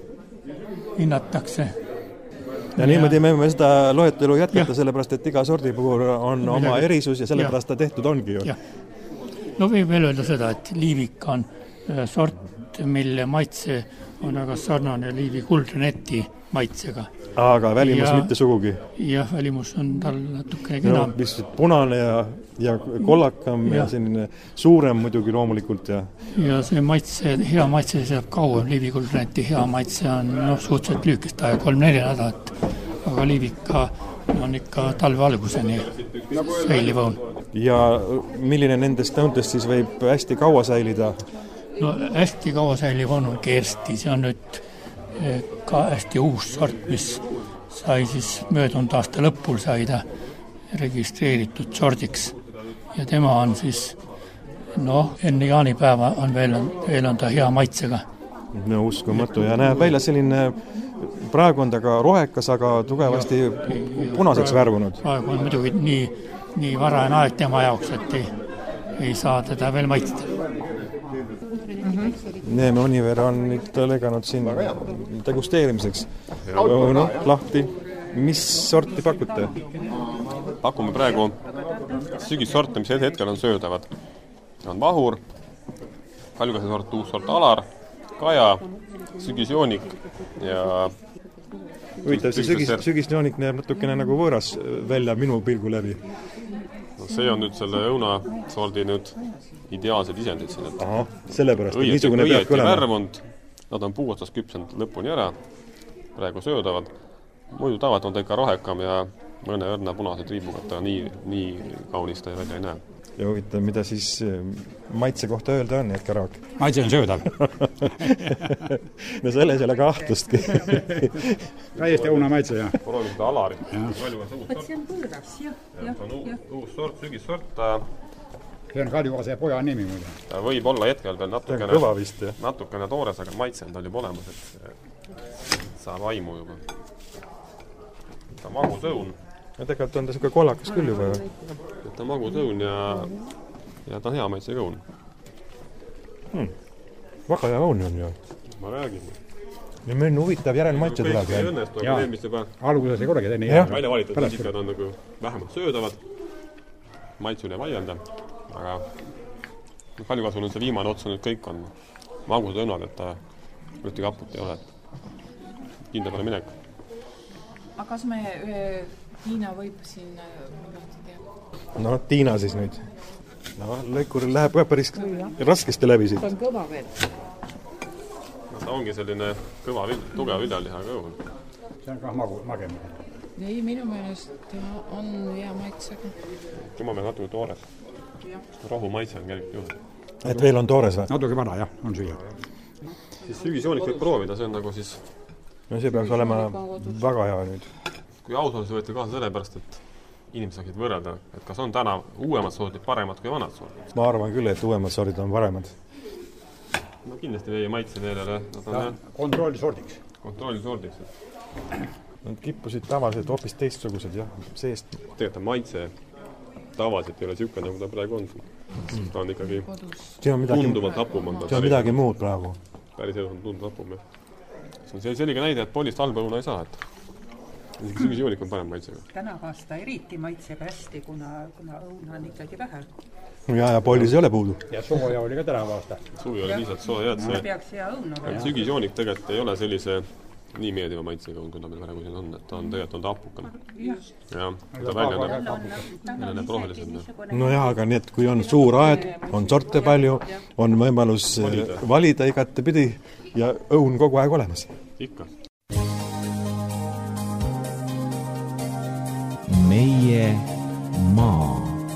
hinnatakse. Ja, ja niimoodi me võime seda loetelu jätkata, ja. Sellepärast, et iga sordi puhul on midagi, oma erisus ja sellepärast ja. Ta tehtud ongi ju. Ja. No võib veel öelda seda, et liivik on sort, mille maitse on väga sarnane liivi kuldreneti maitsega. Aga välimus ja, mitte sugugi? Jah, välimus on tal natukene kenam. No, vist punane ja, ja kollakam ja, ja selline suurem muidugi loomulikult. Ja, ja see maitse, hea maitse saab kauem. Liivikulbrenti hea maitse on no, suhteliselt lüükest aja, kolm-neli nädalat. Aga liivika on ikka talve alguseni säiliv õun. Ja milline nendest õuntest siis võib hästi kaua säilida? No hästi kaua säiliv on kersti, see on nüüd ka hästi uus sort, mis sai siis möödunud aasta lõpul sai ta registreeritud sordiks. Ja tema on siis, noh, enne jaanipäeva on veel, veel on ta hea maitsega. No uskumatu ja näeb välja selline, praegu on ta ka rohekas, aga tugevasti punaseks värvunud. Praegu on muidugi nii, nii varajane aeg tema jaoks, et ei, ei saa teda veel maitsta. Neeme Univer on nüüd leganud siin degusteerimiseks. No, lahti. Mis sorti pakute? Pakume praegu sügissorte, mis hetkel on söödavad. On vahur, kaljukase sort, uus sort alar, kaja, sügisjoonik ja... Huvitav, see sügis, sügisjoonik näeb natukene nagu võõras välja minu pilgu läbi. No, see on nüüd selle õuna sordi nüüd ideaalsed isendid siin. Aha, sellepärast. Õieti, õieti värvund, nad on puuotsas küpsend lõpuni ära, praegu söödavad. Muidu tavat on ta ikka rohekam ja mõne õrna punase triibugata nii, nii kaunista ja välja ei näe. Ja huvitav, mida siis maitse kohta öelda on, Edgar Raak? Maitse on söödav. No selles ei ole kahtlustki. Täiesti õuna maitse, jah. Proovime seda alarit. See on võõras, jah. See on uus sort, sügissort. Ta... See on kaljukase poja nimi muide. Ta võib olla hetkel veel natukene, vist, natukene toores, aga maitse on tal juba olemas, et saab aimu juba. Ta on magus õun. Ja tegelikult on ta selline kollakas küll juba. Ta on magus õun ja, ja ta on hea maitsega õun. Hmm. Väga hea õun on ju. Ma räägin. Ja meil on huvitav järelmaitse tuleb. Kõik ei õnnestu, aga eelmist juba alguses ei korragi teine hea. Välja valitud, et ikka on nagu vähemalt söödavad. Maitsune vaielda. Aga kaljukasvul on see viimane otsa nüüd kõik on magusad õunad, et ta ühti kaput ei ole. Kindla peale minek. Aga kas me Tiina võib siin no Tiina siis nüüd no, lõikur läheb ka päris raskesti läbi siit. Ta on kõva veel no, ta ongi selline kõva, tugev viljalihaga õun. See on ka magu, magem. Ei, minu meelest on hea maitsega. Tema meil natuke toores rohu maitse on kergelt juurde. Et veel on toores või? Natuke vana, jah, on süüa. Siis sügisjoonik võib proovida, see on nagu siis no see peaks olema väga hea nüüd. Kui aus on, see võeti kaasa sellepärast, et inimesed saaksid võrrelda, et kas on täna uuemad sordid paremad kui vanad sordid. Ma arvan küll, et uuemad sordid on paremad. No kindlasti veie maitse veelele. Kontrolli sordiks. Kontrolli sordiks. Nad kippusid tavaliselt hoopis teistsugused, jah, seest. Tegelikult on maitse tavaliselt ei ole siuke, nagu ta praegu on. Ta on ikkagi tunduvalt hapum. See on midagi muud praegu. Päris elu on tunduvalt hapum, jah. See on selline näide, et poolist halba õuna ei saa, et isegi sügisjoonik on parem maitsega. Täna aasta eriti maitsega hästi, kuna, kuna õuna on ikkagi vähe. Ja, ja poolis ei ole puudu. Ja sooja oli ka täna aasta. Suvi oli lihtsalt sooja, et see... Peaks hea õun olema. Sügisjoonik tegelikult ei ole sellise nii meeldiva maitsega õun, kui ta meil praegu siin on, et ta on tegelikult on ta apukana. Ja, ta välja näeb rohelised. No jah, aga nii, et kui on suur aed, on sorte palju, on võimalus valida, valida igate pidi ja õun kogu aeg olemas. Ikka. Meie maa.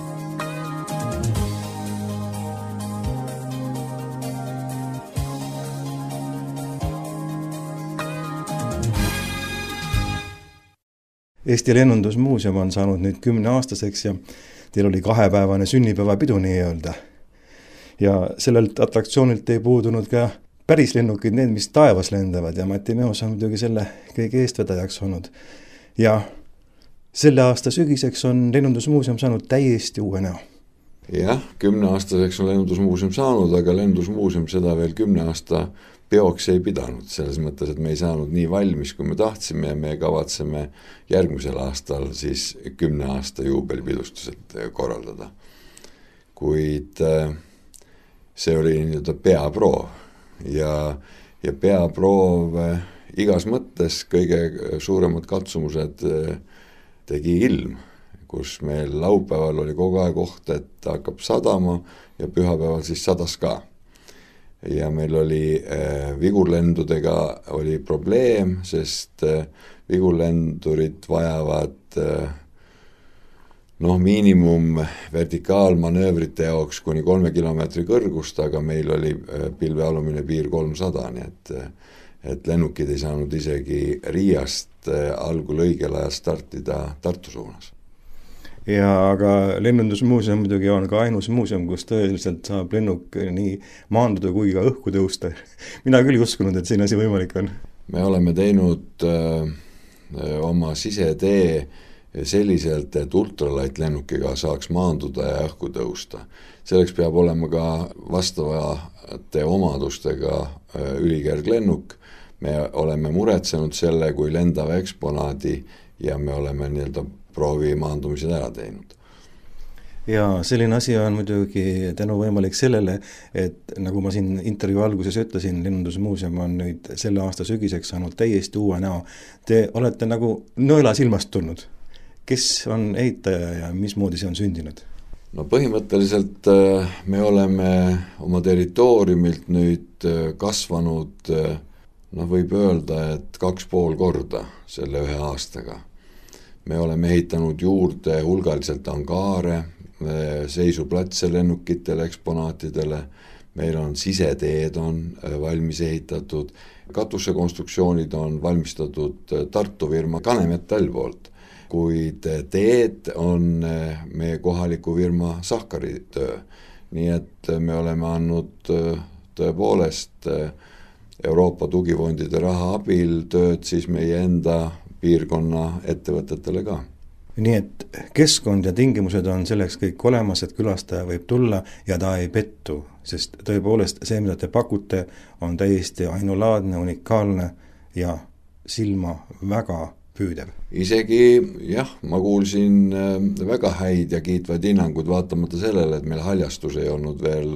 Eesti Lennundusmuuseum on saanud nüüd kümne aastaseks ja teil oli kahepäevane sünnipäevapidu nii öelda. Ja sellelt atraktsioonilt ei puudunud ka päris lennukid, need, mis taevas lendavad ja Mati Meos on muidugi selle kõige eestvedajaks olnud. Ja selle aasta sügiseks on Lennundusmuuseum saanud täiesti uue näo. Jah, kümne aastaseks on Lennundusmuuseum saanud, aga Lennundusmuuseum seda veel kümne aasta peoks ei pidanud, selles mõttes, et me ei saanud nii valmis, kui me tahtsime ja me kavatseme järgmisel aastal siis kümne aasta juubelipidustused korraldada. Kuid see oli nii-öelda peaproov ja, ja peaproov igas mõttes kõige suuremad katsumused tegi ilm, kus meil laupäeval oli kogu aeg oht, et hakkab sadama ja pühapäeval siis sadas ka. Ja meil oli äh, vigurlendudega oli probleem, sest äh, vigurlendurid vajavad äh, noh, miinimum vertikaalmanöövrite jaoks kuni kolme kilomeetri kõrgust, aga meil oli äh, pilvealumine piir kolmsada, nii et, et lennukid ei saanud isegi Riiast äh, algul õigel ajal startida Tartu suunas. Ja aga lennundusmuuseum muidugi on ka ainus muuseum, kus tõeliselt saab lennuk nii maanduda kui ka õhku tõusta. Mina küll ei uskunud, et siin asi võimalik on. Me oleme teinud öö, oma sisetee selliselt, et ultralight lennukiga saaks maanduda ja õhku tõusta. Selleks peab olema ka vastavate omadustega ülikerg lennuk. Me oleme muretsenud selle kui lendava eksponaadi ja me oleme nii-öelda proovi maandumised ära teinud. Ja selline asi on muidugi tänu võimalik sellele, et nagu ma siin intervjuu alguses ütlesin, lennundusmuuseum on nüüd selle aasta sügiseks saanud täiesti uue näo. Te olete nagu nõela silmast tulnud. Kes on ehitaja ja mismoodi see on sündinud? No põhimõtteliselt me oleme oma territooriumilt nüüd kasvanud, noh võib öelda, et kaks pool korda selle ühe aastaga. Me oleme ehitanud juurde hulgaliselt angaare, seisuplatse lennukitele, eksponaatidele, meil on siseteed on valmis ehitatud, katusekonstruktsioonid on valmistatud Tartu firma Kanemetall poolt, kuid teed on meie kohaliku firma Sahkari töö. Nii et me oleme andnud tõepoolest Euroopa tugifondide raha abil tööd siis meie enda piirkonna ettevõtetele ka. Nii et keskkond ja tingimused on selleks kõik olemas, et külastaja võib tulla ja ta ei pettu, sest tõepoolest see, mida te pakute, on täiesti ainulaadne, unikaalne ja silma väga püüdev. Isegi jah, ma kuulsin väga häid ja kiitvaid hinnangud vaatamata sellele, et meil haljastus ei olnud veel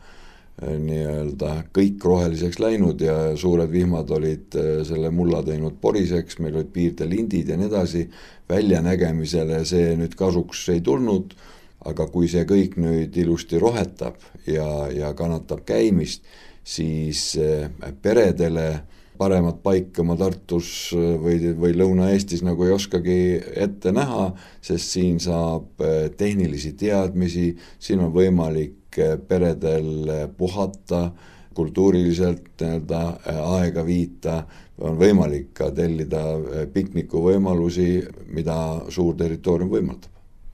nii-öelda kõik roheliseks läinud ja suured vihmad olid selle mulla teinud poriseks, meil olid piirdelindid ja nii edasi, väljanägemisele see nüüd kasuks ei tulnud, aga kui see kõik nüüd ilusti rohetab ja, ja kannatab käimist, siis peredele paremat paika ma Tartus või, või Lõuna-Eestis nagu ei oskagi ette näha, sest siin saab tehnilisi teadmisi, siin on võimalik peredel puhata, kultuuriliselt aega viita, on võimalik ka tellida pikniku võimalusi, mida suur territoorium võimaldab.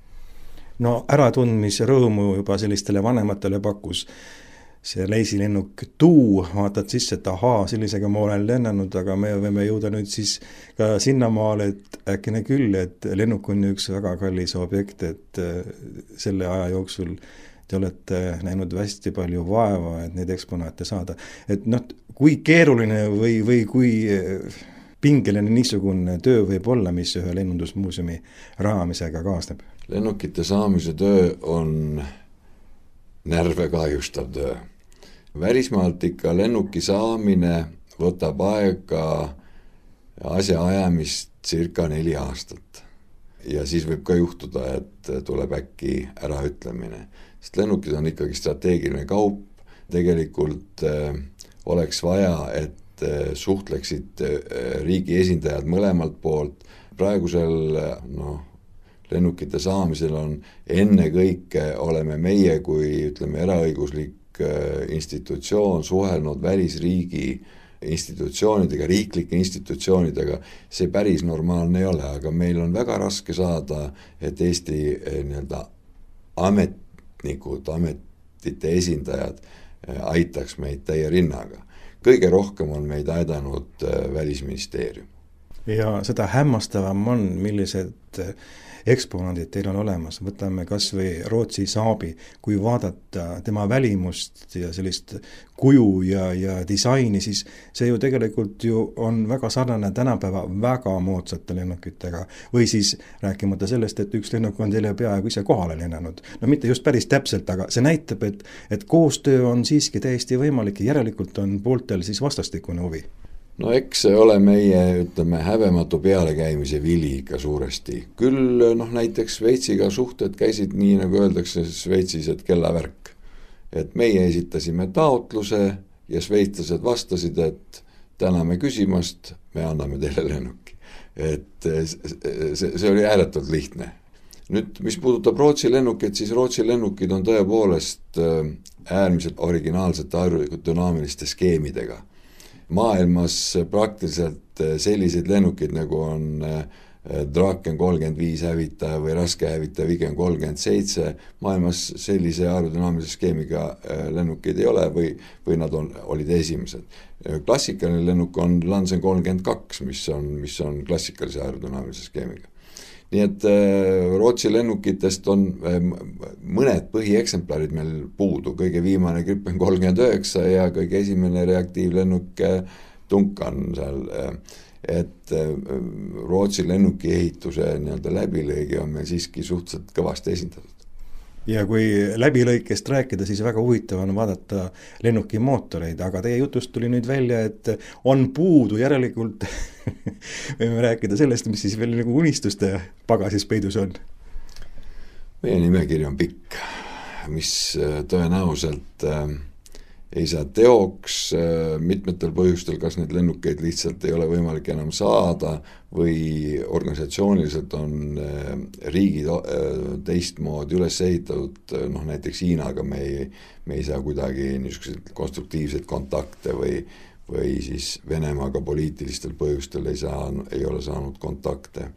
No äratundmise rõõmu juba sellistele vanematele pakkus see leisilennuk Tuu, vaatad sisse, et ahaa, sellisega ma olen lennanud, aga me võime jõuda nüüd siis ka sinnamaale, et äkki küll, et lennuk on üks väga kallis objekt, et selle aja jooksul te olete näinud hästi palju vaeva, et neid eksponaate saada. Et noh, kui keeruline või, või kui pingeline niisugune töö võib olla, mis ühe lennundusmuuseumi rajamisega kaasneb? Lennukite saamise töö on närve kahjustav töö. Välismaalt ikka lennuki saamine võtab aega asja ajamist circa neli aastat. Ja siis võib ka juhtuda, et tuleb äkki äraütlemine. Sest lennukid on ikkagi strateegiline kaup. Tegelikult äh, oleks vaja, et äh, suhtleksid äh, riigi esindajad mõlemalt poolt. Praegusel no, lennukite saamisel on enne kõike oleme meie kui ütleme eraõiguslik institutsioon suhelnud välisriigi institutsioonidega, riiklike institutsioonidega, see päris normaalne ei ole, aga meil on väga raske saada, et Eesti nii-öelda ametnikud, ametite esindajad aitaks meid täie rinnaga. Kõige rohkem on meid aidanud Välisministeerium. Ja seda hämmastavam on, millised eksponaadid teil on olemas. Võtame kas või Rootsi Saabi, kui vaadata tema välimust ja sellist kuju ja, ja disaini, siis see ju tegelikult ju on väga sarnane tänapäeva väga moodsate lennukitega. Või siis rääkimata sellest, et üks lennuk on teile peaaegu ise kohale lennanud. No mitte just päris täpselt, aga see näitab, et, et koostöö on siiski täiesti võimalik ja järelikult on pooltel siis vastastikune huvi. no eks see ole meie, ütleme, häbematu pealekäimise vili ikka suuresti. Küll noh, näiteks Šveitsiga suhted käisid nii, nagu öeldakse Šveitsis, et kellavärk. Et meie esitasime taotluse ja šveitslased vastasid, et täname küsimast, me anname teile lennuki. Et see, see oli ääretult lihtne. Nüüd, mis puudutab Rootsi lennukid, siis Rootsi lennukid on tõepoolest äärmiselt originaalsete aerodünaamiliste skeemidega. Maailmas praktiliselt sellised lennukid, nagu on Draken kolmkümmend viis hävitaja või raske hävitaja Viggen kolmkümmend seitse, maailmas sellise aerodünaamilise skeemiga lennukeid ei ole või, või nad on, olid esimesed. Klassikaline lennuk on Lansen kolmkümmend kaks, mis on, mis on klassikalise aerodünaamilise skeemiga. Nii et Rootsi lennukitest on mõned põhieksemplarid meil puudu, kõige viimane Gripen kolmkümmend üheksa ja kõige esimene reaktiivlennuk Duncan seal, et Rootsi lennuki ehituse nii-öelda läbilõigi on meil siiski suhteliselt kõvasti esindatud. Ja kui läbilõikest rääkida, siis väga huvitav on vaadata lennuki mootoreid, aga teie jutust tuli nüüd välja, et on puudu järelikult võime rääkida sellest, mis siis veel nagu unistuste pagasis peidus on. Meie nimekiri on pikk, mis tõenäoliselt ei saa teoks mitmetel põhjustel, kas need lennukeid lihtsalt ei ole võimalik enam saada või organisatsiooniliselt on riigid teistmoodi üles ehitatud, noh näiteks Hiinaga me ei, me ei saa kuidagi niisuguseid konstruktiivseid kontakte või, või siis Venemaaga poliitilistel põhjustel ei, saa, ei ole saanud kontakte.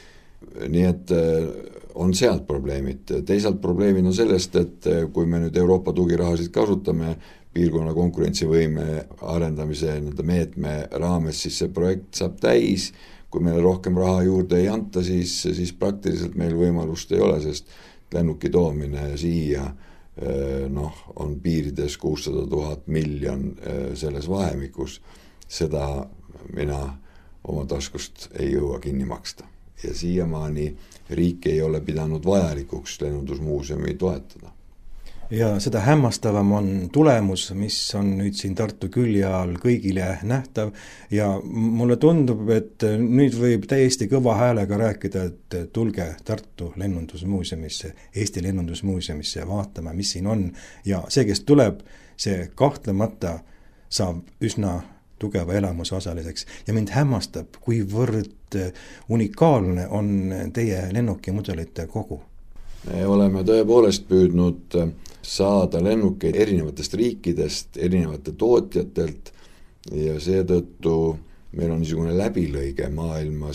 Nii et on sealt probleemid. Teisalt probleemid on sellest, et kui me nüüd Euroopa tugirahasid kasutame piirkonna konkurentsivõime arendamise meetme raames, siis see projekt saab täis. Kui meile rohkem raha juurde ei anta, siis, siis praktiliselt meil võimalust ei ole, sest lennuki toomine siia noh, on piirides kuussada tuhat miljon selles vahemikus. Seda mina oma taskust ei jõua kinni maksta. Ja siiamaani riik ei ole pidanud vajalikuks lennundusmuuseumi toetada. Ja seda hämmastavam on tulemus, mis on nüüd siin Tartu külje all kõigile nähtav ja mulle tundub, et nüüd võib täiesti kõva häälega rääkida, et tulge Tartu lennundusmuuseumisse, Eesti lennundusmuuseumisse ja vaatame, mis siin on ja see, kes tuleb, see kahtlemata saab üsna tugeva elamuse osaliseks ja mind hämmastab, kuivõrd unikaalne on teie lennukimudelite kogu. Me oleme tõepoolest püüdnud saada lennukeid erinevatest riikidest, erinevate tootjatelt ja seetõttu meil on niisugune läbilõige maailmas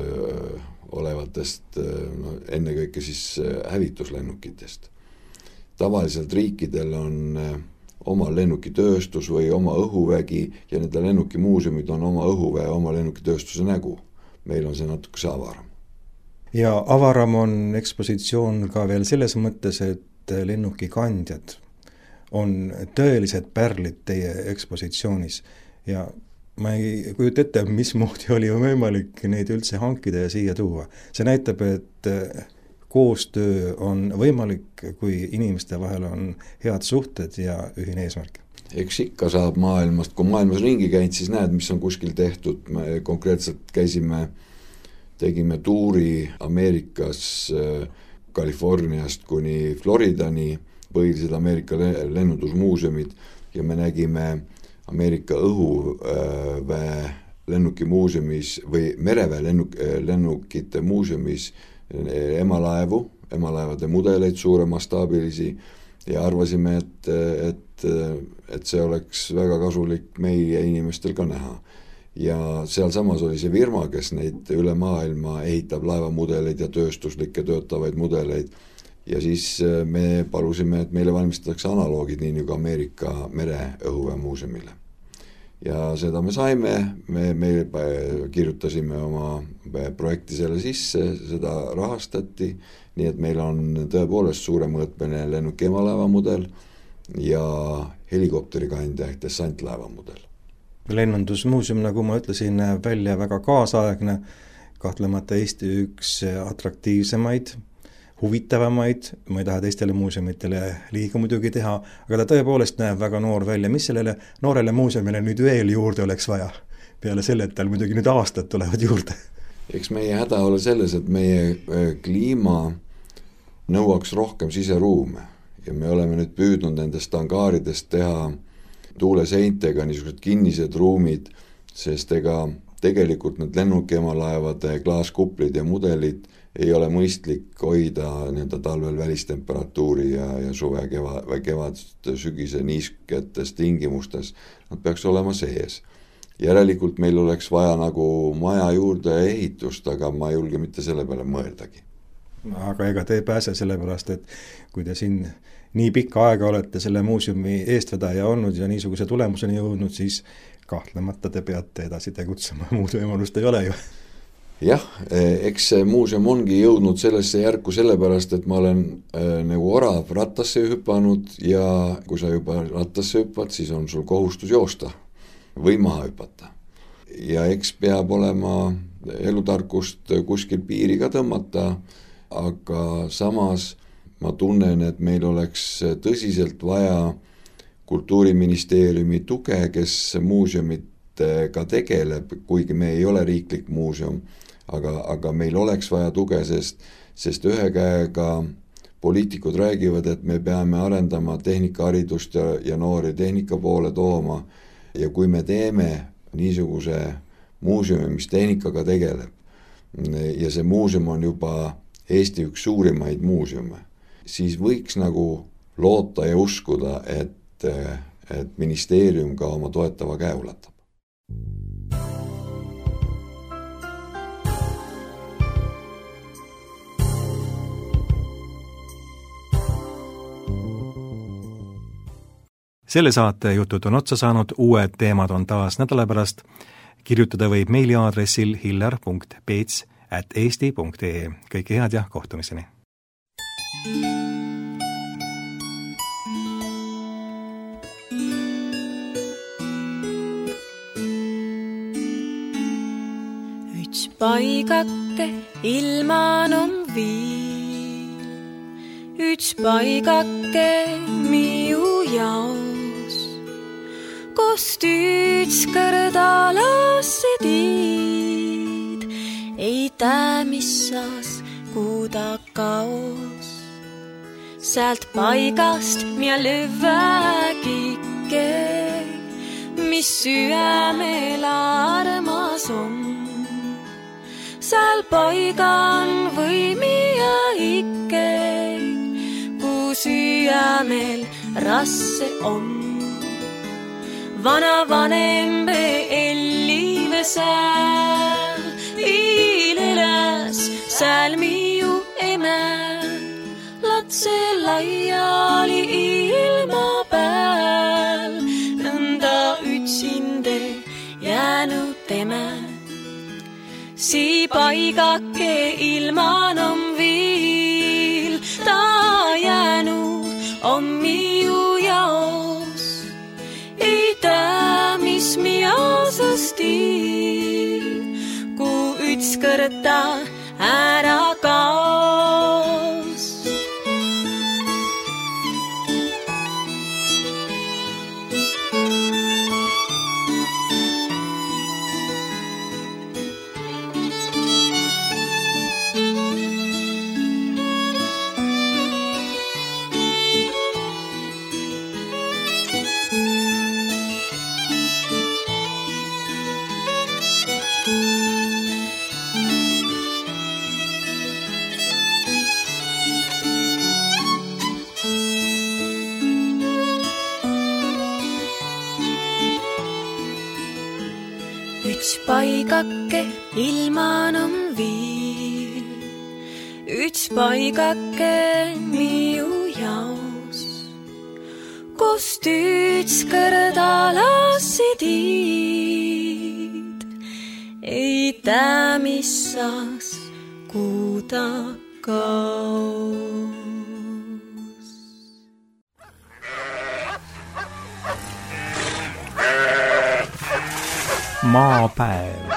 olevatest, no, ennekõike siis hävituslennukitest. Tavaliselt riikidel on oma lennukitööstus või oma õhuvägi ja nende lennukimuuseumid on oma õhuväe, oma lennukitööstuse nägu. Meil on see natuke avaram. Ja avaram on ekspositsioon ka veel selles mõttes, et lennukikandjad on tõelised pärlid teie ekspositsioonis ja ma ei kujuta ette, mismoodi oli võimalik neid üldse hankida ja siia tuua. See näitab, et koostöö on võimalik, kui inimeste vahel on head suhted ja ühine eesmärk. Eks ikka saab maailmast, kui maailmas ringi käid, siis näed, mis on kuskil tehtud. Me konkreetselt käisime, tegime tuuri Ameerikas Kaliforniast kuni Floridani, põhilised Ameerika lennundusmuuseumid ja me nägime Ameerika õhuväe lennukimuuseumis või mereväe lennuk, lennukite muuseumis emalaevu, emalaevade mudeleid suure mastaabilisi ja arvasime, et, et, et see oleks väga kasulik meie inimestel ka näha. Ja seal samas oli see firma, kes neid üle maailma ehitab laevamudeleid ja tööstuslikke töötavaid mudeleid ja siis me palusime, et meile valmistatakse analoogid nii nagu Ameerika mereõhuväe muuseumile. Ja seda me saime, me, me kirjutasime oma projekti selle sisse, seda rahastati, nii et meil on tõepoolest suuremõõtmeline lennuki emalaevamudel ja helikopterikandja ehk dessantlaevamudel. Lennundusmuuseum, nagu ma ütlesin, näeb välja väga kaasaegne, kahtlemata Eesti üks atraktiivsemaid, huvitavamaid, ma ei taha teistele muuseumitele liiga muidugi teha, aga ta tõepoolest näeb väga noor välja. Mis sellele noorele muuseumile nüüd veel juurde oleks vaja? peale selle, et tal muidugi nüüd aastad tulevad juurde. Eks meie häda ole selles, et meie kliima nõuaks rohkem siseruume ja me oleme nüüd püüdnud nendest angaaridest teha tuuleseintega niisugused kinnised ruumid, sest ega tegelikult need lennukeemalaevade klaaskuplid ja mudelid ei ole mõistlik hoida nii-öelda talvel välistemperatuuri ja, ja suve keva, kevad, sügise niisketes tingimustes. Nad peaks olema sees. Järelikult meil oleks vaja nagu maja juurde ehitust, aga ma ei julge mitte selle peale mõeldagi. Aga ega te ei pääse sellepärast, et kui te siin nii pikka aega olete selle muuseumi eestvedaja olnud ja niisuguse tulemuseni jõudnud, siis kahtlemata te peate edasi tegutsema, muud võimalust ei ole ju. Jah, eks see muuseum ongi jõudnud sellesse järku sellepärast, et ma olen äh, nagu orav rattasse hüpanud ja kui sa juba rattasse hüppad, siis on sul kohustus joosta või maha hüpata. Ja eks peab olema elutarkust kuskil piiri ka tõmmata, aga samas ma tunnen, et meil oleks tõsiselt vaja Kultuuriministeeriumi tuge, kes muuseumidega tegeleb, kuigi me ei ole riiklik muuseum, aga, aga meil oleks vaja tuge, sest, sest ühe käega poliitikud räägivad, et me peame arendama tehnikaharidust ja, ja noori tehnika poole tooma ja kui me teeme niisuguse muuseumi, mis tehnikaga tegeleb ja see muuseum on juba Eesti üks suurimaid muuseume, siis võiks nagu loota ja uskuda, et, et ministeerium ka oma toetava käe ulatab. Selle saate jutud on otsa saanud, uued teemad on taas nädala pärast. Kirjutada võib meiliaadressil hillar punkt peets at eesti punkt ee. Kõike head ja kohtumiseni. Üks paigake ilman on viil, üks paigake miu jaos, kost üks kõrda lassid iid, ei tä missas kuuda kaos. Sealt paigast mia lüväkike, mis süämel armas on. Seal paigan või mia ikke, ku süämel rasse on. Vana vanembe ellive sääl, iileläs sääl miu emä. Latse laiali ilma pääl, nõnda ütsinde jäänud temä. Sii paigake ilman on viil, ta jäänud on miu jaos. Ei tä, mis miasasti, ku üts kõrta ära kaos. Üks paigake ilman on viil, üks paigake miu jaos, kost üts kõrda lassid iid, ei tä missas kuuda kaos. Maapäev.